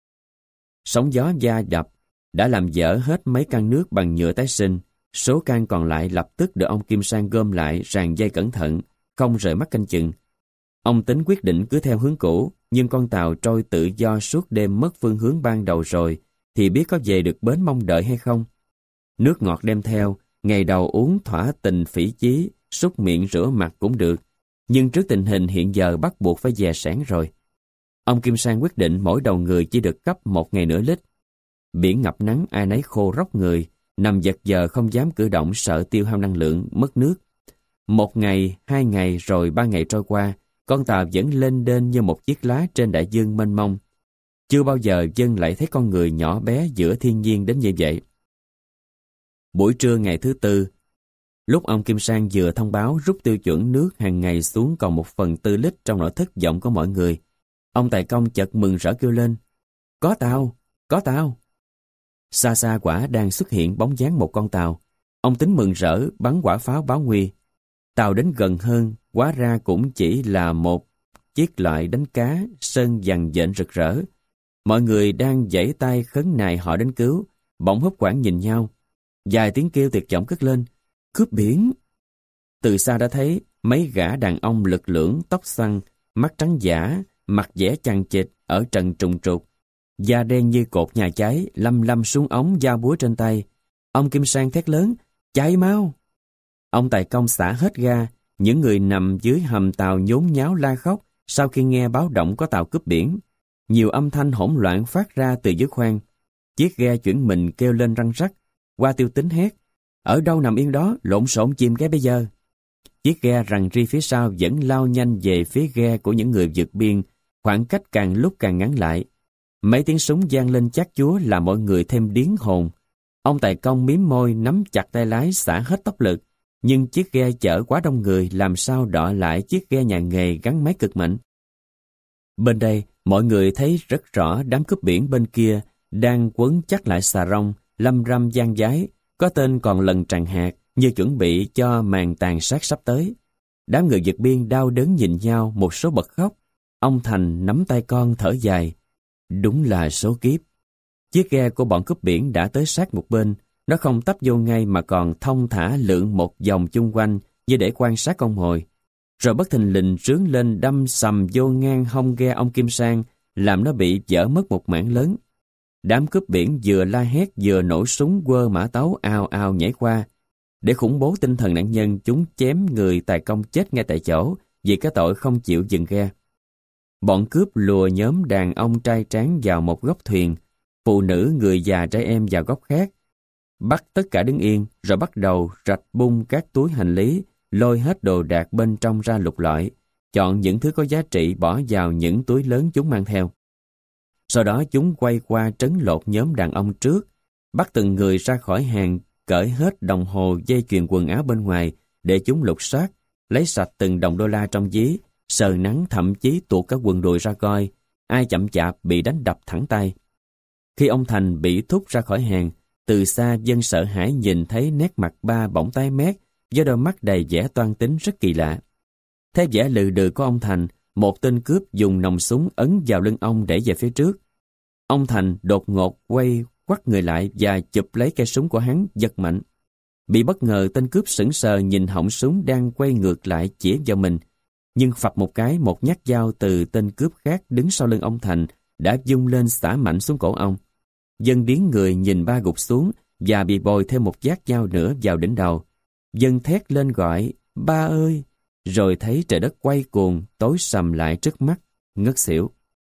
Sóng gió va đập đã làm dở hết mấy can nước bằng nhựa tái sinh. Số can còn lại lập tức được ông Kim Sang gom lại, ràng dây cẩn thận, không rời mắt canh chừng. Ông Tính quyết định cứ theo hướng cũ, nhưng con tàu trôi tự do suốt đêm mất phương hướng ban đầu rồi, thì biết có về được bến mong đợi hay không. Nước ngọt đem theo, ngày đầu uống thỏa tình phỉ chí, súc miệng rửa mặt cũng được, nhưng trước tình hình hiện giờ bắt buộc phải dè sẻn rồi. Ông Kim Sang quyết định mỗi đầu người chỉ được cấp 1 ngày nửa lít. Biển ngập nắng, ai nấy khô róc người, nằm giật giờ không dám cử động, sợ tiêu hao năng lượng, mất nước. 1 ngày, 2 ngày rồi 3 ngày trôi qua, con tàu vẫn lên đên như một chiếc lá trên đại dương mênh mông. Chưa bao giờ dân lại thấy con người nhỏ bé giữa thiên nhiên đến như vậy. Buổi trưa ngày thứ Tư, lúc ông Kim Sang vừa thông báo rút tiêu chuẩn nước hàng ngày xuống còn 1/4 lít trong nỗi thất vọng của mọi người, ông tài công chợt mừng rỡ kêu lên: "Có tàu! Có tàu!" Xa xa quả đang xuất hiện bóng dáng một con tàu. Ông Tính mừng rỡ bắn quả pháo báo nguy. Tàu đến gần hơn, hóa ra cũng chỉ là một chiếc loại đánh cá sơn dằn dện rực rỡ. Mọi người đang giãy tay khấn nài họ đến cứu, bỗng hốt hoảng nhìn nhau. Vài tiếng kêu tuyệt vọng cất lên: "Cướp biển!" Từ xa đã thấy mấy gã đàn ông lực lưỡng, tóc xoăn, mắt trắng dã, mặt vẻ chằng chịt ở trần trùng trục, da đen như cột nhà cháy, lăm lăm súng ống dao búa trên tay. Ông Kim Sang thét lớn: "Chạy mau!" Ông tài công xả hết ga. Những người nằm dưới hầm tàu nhốn nháo la khóc sau khi nghe báo động có tàu cướp biển. Nhiều âm thanh hỗn loạn phát ra từ dưới khoang. Chiếc ghe chuyển mình kêu lên răng rắc. Hoa Tiêu Tính hét: "Ở đâu nằm yên đó, lộn xộn chìm ghe bây giờ!" Chiếc ghe rằn ri phía sau vẫn lao nhanh về phía ghe của những người vượt biên, khoảng cách càng lúc càng ngắn lại. Mấy tiếng súng vang lên chát chúa làm mọi người thêm điếng hồn. Ông tài công mím môi nắm chặt tay lái xả hết tốc lực, nhưng chiếc ghe chở quá đông người làm sao đọ lại chiếc ghe nhà nghề gắn máy cực mạnh. Bên đây, mọi người thấy rất rõ đám cướp biển bên kia đang quấn chắc lại xà rông, lâm râm gian dái, có tên còn lần tràn hạt, như chuẩn bị cho màn tàn sát sắp tới. Đám người vượt biên đau đớn nhìn nhau, một số bật khóc. Ông Thành nắm tay con thở dài. Đúng là số kiếp. Chiếc ghe của bọn cướp biển đã tới sát một bên. Nó không tấp vô ngay mà còn thong thả lượn một vòng chung quanh như để quan sát con mồi. Rồi bất thình lình rướn lên đâm sầm vô ngang hông ghe ông Kim Sang, làm nó bị vỡ mất một mảng lớn. Đám cướp biển vừa la hét vừa nổ súng quơ mã tấu ào ào nhảy qua. Để khủng bố tinh thần nạn nhân, chúng chém người tài công chết ngay tại chỗ vì cái tội không chịu dừng ghe. Bọn cướp lùa nhóm đàn ông trai tráng vào một góc thuyền, Phụ nữ, người già, trẻ em vào góc khác. Bắt tất cả đứng yên, rồi bắt đầu rạch bung các túi hành lý, lôi hết đồ đạc bên trong ra lục lọi, chọn những thứ có giá trị bỏ vào những túi lớn chúng mang theo. Sau đó chúng quay qua trấn lột nhóm đàn ông trước, bắt từng người ra khỏi hàng, cởi hết đồng hồ, dây chuyền, quần áo bên ngoài để chúng lục soát, lấy sạch từng đồng đô la trong ví, sờ nắng, thậm chí tuột các quần đùi ra coi, ai chậm chạp bị đánh đập thẳng tay. Khi ông Thành bị thúc ra khỏi hàng, từ xa dân sợ hãi nhìn thấy nét mặt ba bỗng tái mét, với đôi mắt đầy vẻ toan tính rất kỳ lạ. Thấy vẻ lừ đừ của ông Thành, một tên cướp dùng nòng súng ấn vào lưng ông để về phía trước. Ông Thành đột ngột quay quắt người lại và chụp lấy cây súng của hắn, giật mạnh. Bị bất ngờ, tên cướp sững sờ nhìn họng súng đang quay ngược lại chĩa vào mình, nhưng phập một cái, một nhát dao từ tên cướp khác đứng sau lưng ông Thành đã vung lên xả mạnh xuống cổ ông. Dân điếng người nhìn ba gục xuống và bị bồi thêm một nhát dao nữa vào đỉnh đầu. Dân thét lên gọi, ba ơi! Rồi thấy trời đất quay cuồng, tối sầm lại trước mắt, ngất xỉu.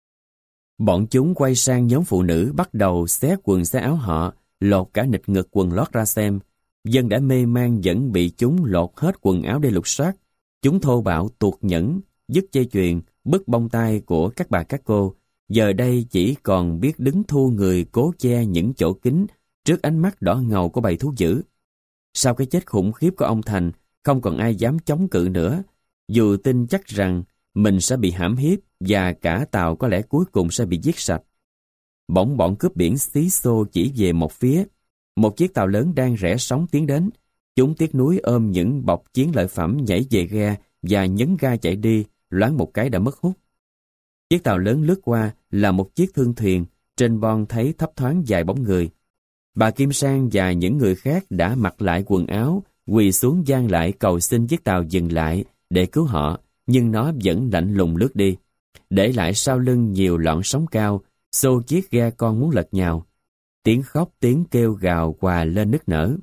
Bọn chúng quay sang nhóm phụ nữ, bắt đầu xé quần xé áo họ, lột cả nịt ngực quần lót ra xem. Dân đã mê man vẫn bị chúng lột hết quần áo để lục soát. Chúng thô bạo tuột nhẫn, dứt dây chuyền, bứt bông tai của các bà các cô. Giờ đây chỉ còn biết đứng thu người, cố che những chỗ kín trước ánh mắt đỏ ngầu của bầy thú dữ. Sau cái chết khủng khiếp của ông Thành, không còn ai dám chống cự nữa, dù tin chắc rằng mình sẽ bị hãm hiếp và cả tàu có lẽ cuối cùng sẽ bị giết sạch. Bỗng bọn cướp biển xí xô chỉ về một phía. Một chiếc tàu lớn đang rẽ sóng tiến đến. Chúng tiếc nuối ôm những bọc chiến lợi phẩm nhảy về ghe và nhấn ga chạy đi, loáng một cái đã mất hút. Chiếc tàu lớn lướt qua là một chiếc thương thuyền, trên bon thấy thấp thoáng vài bóng người. Bà Kim Sang và những người khác đã mặc lại quần áo, quỳ xuống van lại cầu xin chiếc tàu dừng lại để cứu họ, nhưng nó vẫn lạnh lùng lướt đi, để lại sau lưng nhiều lọn sóng cao, xô chiếc ghe con muốn lật nhào. Tiếng khóc, tiếng kêu gào hòa lên nức nở.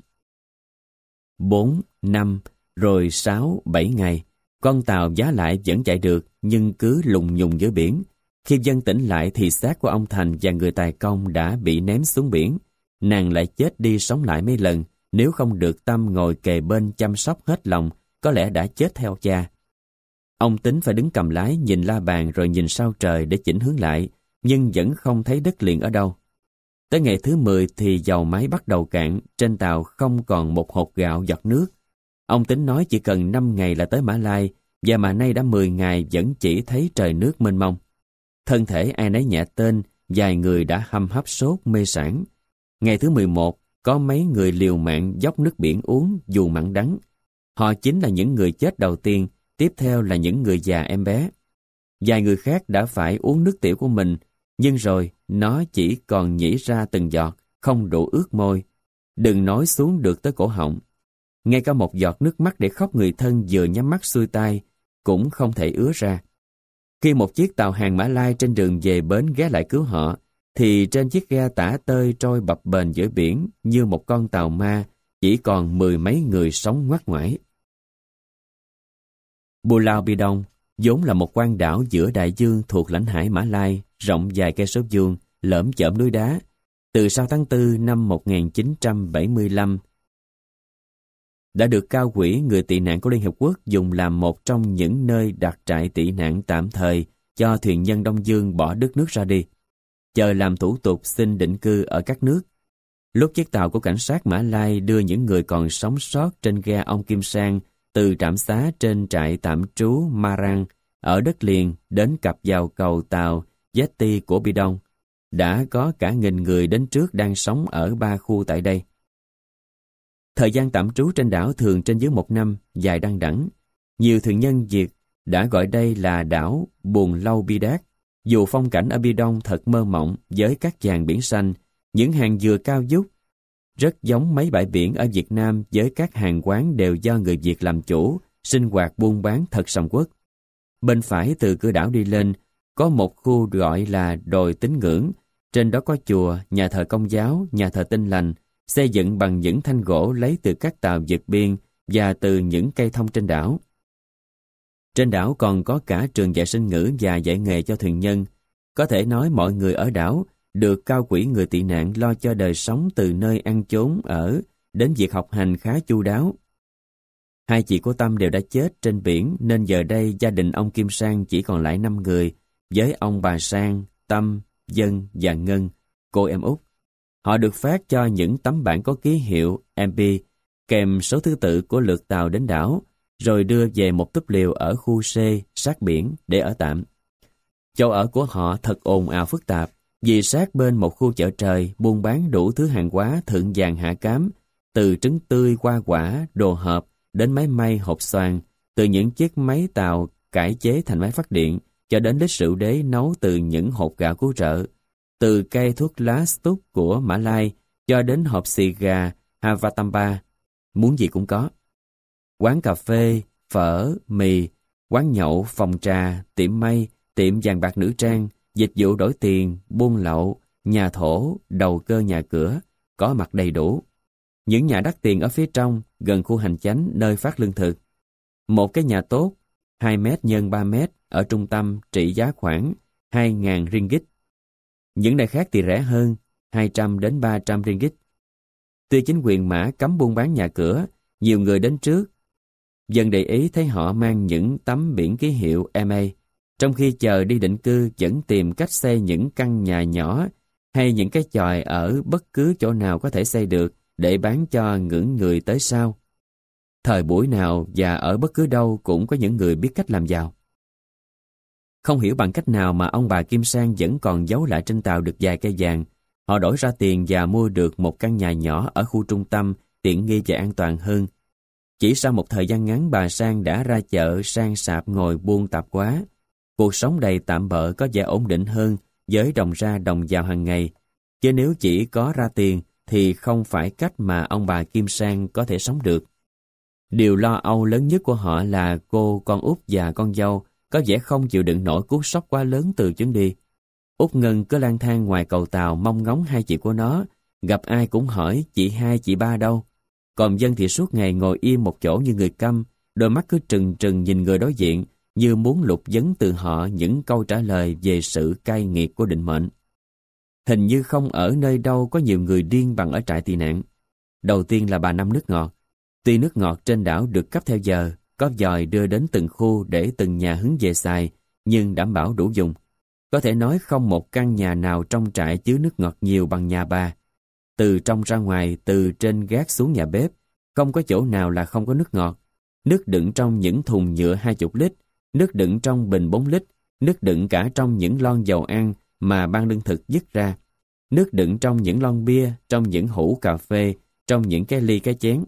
4, 5, rồi 6, 7 ngày, con tàu giá lại vẫn chạy được, nhưng cứ lùng nhùng giữa biển. Khi dân tỉnh lại thì xác của ông Thành và người tài công đã bị ném xuống biển. Nàng lại chết đi sống lại mấy lần, nếu không được Tâm ngồi kề bên chăm sóc hết lòng, có lẽ đã chết theo cha. Ông tính phải đứng cầm lái, nhìn la bàn rồi nhìn sao trời để chỉnh hướng lại, nhưng vẫn không thấy đất liền ở đâu. Tới ngày thứ 10 thì dầu máy bắt đầu cạn, trên tàu không còn một hột gạo giọt nước. Ông tính nói chỉ cần 5 ngày là tới Mã Lai, và mà nay đã 10 ngày vẫn chỉ thấy trời nước mênh mông. Thân thể ai nấy nhẹ tên, vài người đã hăm hấp sốt mê sản. Ngày thứ 11, có mấy người liều mạng dốc nước biển uống dù mặn đắng. Họ chính là những người chết đầu tiên, tiếp theo là những người già em bé. Vài người khác đã phải uống nước tiểu của mình, nhưng rồi nó chỉ còn nhỉ ra từng giọt, không đủ ướt môi. Đừng nói xuống được tới cổ họng. Ngay cả một giọt nước mắt để khóc người thân vừa nhắm mắt xuôi tai cũng không thể ứa ra. Khi một chiếc tàu hàng Mã Lai trên đường về bến ghé lại cứu họ, thì trên chiếc ghe tả tơi trôi bập bềnh giữa biển như một con tàu ma, chỉ còn 10 mấy người sống ngoắt ngoải. Pulau Bidong vốn là một quan đảo giữa đại dương thuộc lãnh hải Mã Lai, rộng vài cây số vuông, lởm chởm núi đá. Từ sau tháng 4 năm 1975, đã được Cao ủy người tị nạn của Liên Hiệp Quốc dùng làm một trong những nơi đặt trại tị nạn tạm thời cho thuyền nhân Đông Dương bỏ đất nước ra đi, chờ làm thủ tục xin định cư ở các nước. Lúc chiếc tàu của cảnh sát Mã Lai đưa những người còn sống sót trên ghe ông Kim Sang từ trạm xá trên trại tạm trú Marang ở đất liền đến cặp vào cầu tàu Yeti của Bidong, đã có cả 1.000 người đến trước đang sống ở 3 khu tại đây. Thời gian tạm trú trên đảo thường trên dưới 1 năm, dài đăng đẵng. Nhiều thuyền nhân Việt đã gọi đây là đảo Buồn Lâu Bidak. Dù phong cảnh ở Bidong thật mơ mộng với các dàn biển xanh, những hàng dừa cao vút, rất giống mấy bãi biển ở Việt Nam với các hàng quán đều do người Việt làm chủ, sinh hoạt buôn bán thật sầm uất. Bên phải từ cửa đảo đi lên, có một khu gọi là đồi tín ngưỡng, trên đó có chùa, nhà thờ Công giáo, nhà thờ Tin Lành, xây dựng bằng những thanh gỗ lấy từ các tàu vượt biên và từ những cây thông trên đảo. Trên đảo còn có cả trường dạy sinh ngữ và dạy nghề cho thuyền nhân. Có thể nói mọi người ở đảo được cao quỹ người tị nạn lo cho đời sống từ nơi ăn chốn ở đến việc học hành khá chu đáo. Hai chị của Tâm đều đã chết trên biển nên giờ đây gia đình ông Kim Sang chỉ còn lại 5 người với ông bà Sang, Tâm, Dân và Ngân, cô em út. Họ được phát cho những tấm bảng có ký hiệu MP kèm số thứ tự của lượt tàu đến đảo, rồi đưa về một túp lều ở khu C sát biển để ở tạm. Chỗ ở của họ thật ồn ào phức tạp vì sát bên một khu chợ trời buôn bán đủ thứ hàng hóa thượng vàng hạ cám, từ trứng tươi qua quả, đồ hộp đến máy may hộp xoàn, từ những chiếc máy tàu cải chế thành máy phát điện cho đến lít rượu đế nấu từ những hột gạo cứu trợ, từ cây thuốc lá Stuck của Mã Lai cho đến hộp xì gà Havatamba, muốn gì cũng có. Quán cà phê, phở, mì, quán nhậu, phòng trà, tiệm may, tiệm vàng bạc nữ trang, dịch vụ đổi tiền, buôn lậu, nhà thổ, đầu cơ nhà cửa, có mặt đầy đủ. Những nhà đắt tiền ở phía trong, gần khu hành chánh nơi phát lương thực. Một cái nhà tốt, 2 mét x 3 mét, ở trung tâm trị giá khoảng 2.000 ringgit. Những nơi khác thì rẻ hơn, 200 đến 300 ringgit. Tuy chính quyền Mã cấm buôn bán nhà cửa, nhiều người đến trước dần để ý thấy họ mang những tấm biển ký hiệu MA, trong khi chờ đi định cư vẫn tìm cách xây những căn nhà nhỏ hay những cái chòi ở bất cứ chỗ nào có thể xây được để bán cho những người tới sau. Thời buổi nào và ở bất cứ đâu cũng có những người biết cách làm giàu. Không hiểu bằng cách nào mà ông bà Kim Sang vẫn còn giấu lại trên tàu được vài cây vàng. Họ đổi ra tiền và mua được một căn nhà nhỏ ở khu trung tâm, tiện nghi và an toàn hơn. Chỉ sau một thời gian ngắn, bà Sang đã ra chợ sang sạp ngồi buôn tạp hóa. Cuộc sống đầy tạm bợ có vẻ ổn định hơn với đồng ra đồng vào hàng ngày. Chứ nếu chỉ có ra tiền thì không phải cách mà ông bà Kim Sang có thể sống được. Điều lo âu lớn nhất của họ là cô, con út và con dâu có vẻ không chịu đựng nổi cú sốc quá lớn từ chuyến đi. Út Ngân cứ lang thang ngoài cầu tàu mong ngóng hai chị của nó, gặp ai cũng hỏi chị hai chị ba đâu. Còn Dân thì suốt ngày ngồi im một chỗ như người câm, đôi mắt cứ trừng trừng nhìn người đối diện, như muốn lục vấn từ họ những câu trả lời về sự cay nghiệt của định mệnh. Hình như không ở nơi đâu có nhiều người điên bằng ở trại tị nạn. Đầu tiên là bà Năm nước ngọt. Tuy nước ngọt trên đảo được cấp theo giờ, có dòi đưa đến từng khu để từng nhà hứng về xài, nhưng đảm bảo đủ dùng. Có thể nói không một căn nhà nào trong trại chứa nước ngọt nhiều bằng nhà bà. Từ trong ra ngoài, từ trên gác xuống nhà bếp, không có chỗ nào là không có nước ngọt. Nước đựng trong những thùng nhựa 20 lít, nước đựng trong bình 4 lít, nước đựng cả trong những lon dầu ăn mà ban lương thực dứt ra, nước đựng trong những lon bia, trong những hũ cà phê, trong những cái ly cái chén.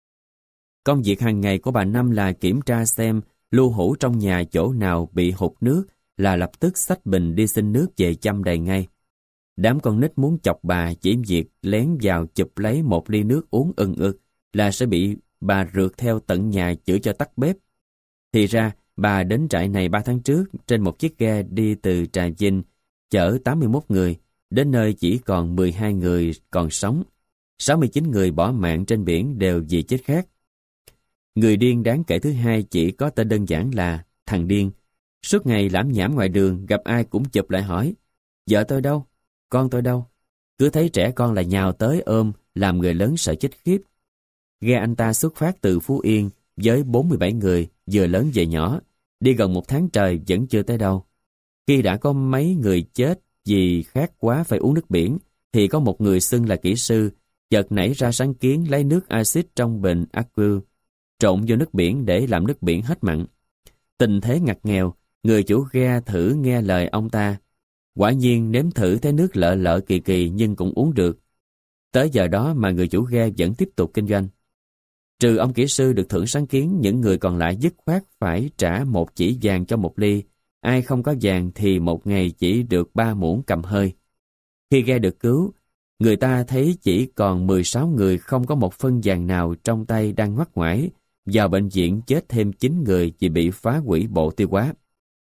Công việc hàng ngày của bà Năm là kiểm tra xem lưu hũ trong nhà chỗ nào bị hụt nước là lập tức xách bình đi xin nước về châm đầy ngay. Đám con nít muốn chọc bà chỉ việc lén vào chụp lấy một ly nước uống ừng ực là sẽ bị bà rượt theo tận nhà chửi cho tắt bếp. Thì ra, bà đến trại này 3 tháng trước trên một chiếc ghe đi từ Trà Vinh, chở 81 người, đến nơi chỉ còn 12 người còn sống. 69 người bỏ mạng trên biển đều vì chết khát. Người điên đáng kể thứ hai chỉ có tên đơn giản là thằng điên. Suốt ngày lãm nhảm ngoài đường, gặp ai cũng chụp lại hỏi: vợ tôi đâu? Con tôi đâu? Cứ thấy trẻ con là nhào tới ôm, làm người lớn sợ chết khiếp. Ghe anh ta xuất phát từ Phú Yên với 47 người, vừa lớn về nhỏ, đi gần 1 tháng trời vẫn chưa tới đâu. Khi đã có mấy người chết vì khát quá phải uống nước biển, thì có một người xưng là kỹ sư, chợt nảy ra sáng kiến lấy nước axit trong bình Aquil, trộn vô nước biển để làm nước biển hết mặn. Tình thế ngặt nghèo, người chủ ghe thử nghe lời ông ta. Quả nhiên nếm thử thấy nước lợ lợ kỳ kỳ nhưng cũng uống được. Tới giờ đó mà người chủ ghe vẫn tiếp tục kinh doanh. Trừ ông kỹ sư được thưởng sáng kiến, những người còn lại dứt khoát phải trả 1 chỉ vàng cho 1 ly. Ai không có vàng thì một ngày chỉ được 3 muỗng cầm hơi. Khi ghe được cứu, người ta thấy chỉ còn 16 người không có một phân vàng nào trong tay đang ngoắt ngoải. Vào bệnh viện chết thêm 9 người vì bị phá hủy bộ tiêu hóa.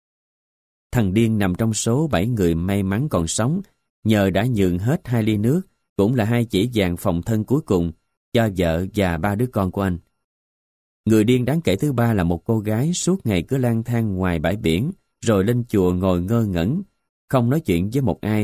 Thằng điên nằm trong số 7 người may mắn còn sống, nhờ đã nhường hết 2 ly nước, cũng là 2 chỉ vàng phòng thân cuối cùng, cho vợ và 3 đứa con của anh. Người điên đáng kể thứ ba là một cô gái suốt ngày cứ lang thang ngoài bãi biển, rồi lên chùa ngồi ngơ ngẩn, không nói chuyện với một ai,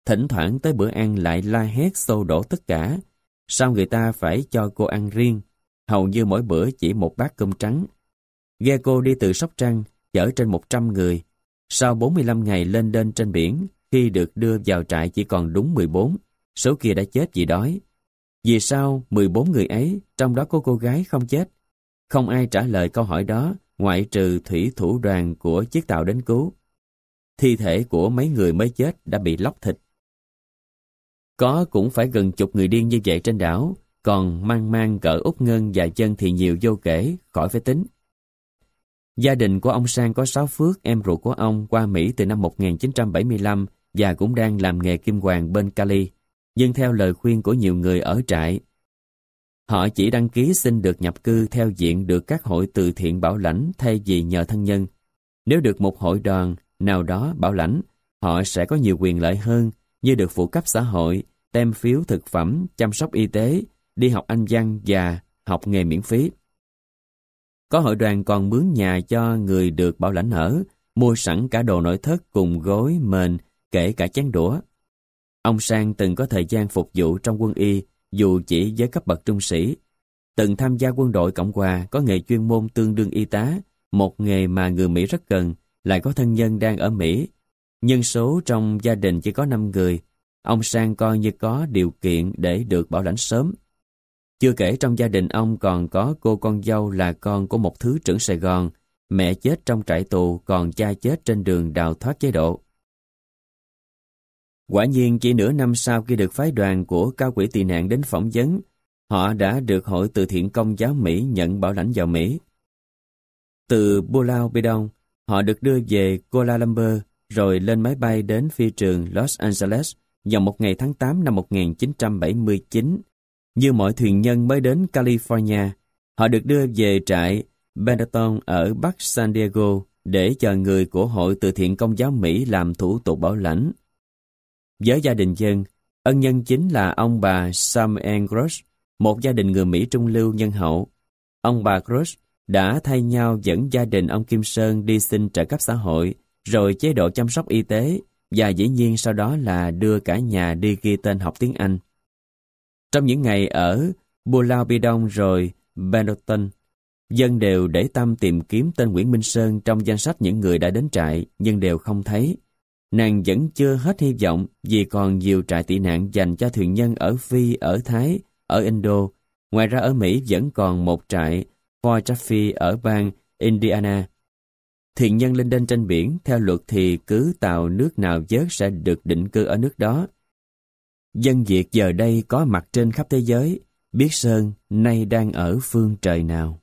Thỉnh thoảng tới bữa ăn lại la hét xô đổ tất cả. Sao người ta phải cho cô ăn riêng? Hầu như mỗi bữa chỉ một bát cơm trắng. Ghe cô đi từ Sóc Trăng, chở trên 100 người. Sau 45 ngày lên đên trên biển, khi được đưa vào trại chỉ còn đúng 14, số kia đã chết vì đói. Vì sao 14 người ấy, trong đó có cô gái không chết? Không ai trả lời câu hỏi đó, ngoại trừ thủy thủ đoàn của chiếc tàu đến cứu. Thi thể của mấy người mới chết đã bị lóc thịt. Có cũng phải gần chục người điên như vậy trên đảo, còn mang mang cỡ Út Ngân và Dân thì nhiều vô kể, khỏi phải tính. Gia đình của ông Sang có Sáu Phước, em ruột của ông, qua Mỹ từ năm 1975 và cũng đang làm nghề kim hoàn bên Cali. Nhưng theo lời khuyên của nhiều người ở trại, họ chỉ đăng ký xin được nhập cư theo diện được các hội từ thiện bảo lãnh thay vì nhờ thân nhân. Nếu được một hội đoàn nào đó bảo lãnh, họ sẽ có nhiều quyền lợi hơn như được phụ cấp xã hội, tem phiếu thực phẩm, chăm sóc y tế, đi học Anh văn và học nghề miễn phí. Có hội đoàn còn mướn nhà cho người được bảo lãnh ở, mua sẵn cả đồ nội thất cùng gối, mền, kể cả chén đũa. Ông Sang từng có thời gian phục vụ trong quân y, dù chỉ với cấp bậc trung sĩ. Từng tham gia quân đội Cộng hòa, có nghề chuyên môn tương đương y tá, một nghề mà người Mỹ rất cần, lại có thân nhân đang ở Mỹ. Nhân số trong gia đình chỉ có 5 người, ông Sang coi như có điều kiện để được bảo lãnh sớm. Chưa kể trong gia đình ông còn có cô con dâu là con của một thứ trưởng Sài Gòn, mẹ chết trong trại tù, còn cha chết trên đường đào thoát chế độ. Quả nhiên chỉ nửa năm sau khi được phái đoàn của cao quỹ tị nạn đến phỏng vấn, họ đã được Hội Từ Thiện Công giáo Mỹ nhận bảo lãnh vào Mỹ. Từ Pulau Bedong, họ được đưa về Kuala Lumpur, rồi lên máy bay đến phi trường Los Angeles vào một ngày tháng 8 năm 1979. Như mọi thuyền nhân mới đến California, họ được đưa về trại Pendleton ở Bắc San Diego để chờ người của Hội Từ Thiện Công giáo Mỹ làm thủ tục bảo lãnh. Với gia đình Dân, ân nhân chính là ông bà Samuel Gross, một gia đình người Mỹ trung lưu nhân hậu. Ông bà Gross đã thay nhau dẫn gia đình ông Kim Sơn đi xin trợ cấp xã hội, rồi chế độ chăm sóc y tế, và dĩ nhiên sau đó là đưa cả nhà đi ghi tên học tiếng Anh. Trong những ngày ở Pulau Bedong rồi Pendleton, Dân đều để tâm tìm kiếm tên Nguyễn Minh Sơn trong danh sách những người đã đến trại, nhưng đều không thấy. Nàng vẫn chưa hết hy vọng vì còn nhiều trại tị nạn dành cho thuyền nhân ở Phi, ở Thái, ở Indo. Ngoài ra ở Mỹ vẫn còn một trại Fort Chaffee ở bang Indiana. Thuyền nhân lên đên trên biển, theo luật thì cứ tàu nước nào vớt sẽ được định cư ở nước đó. Dân Việt giờ đây có mặt trên khắp thế giới, biết Sơn nay đang ở phương trời nào.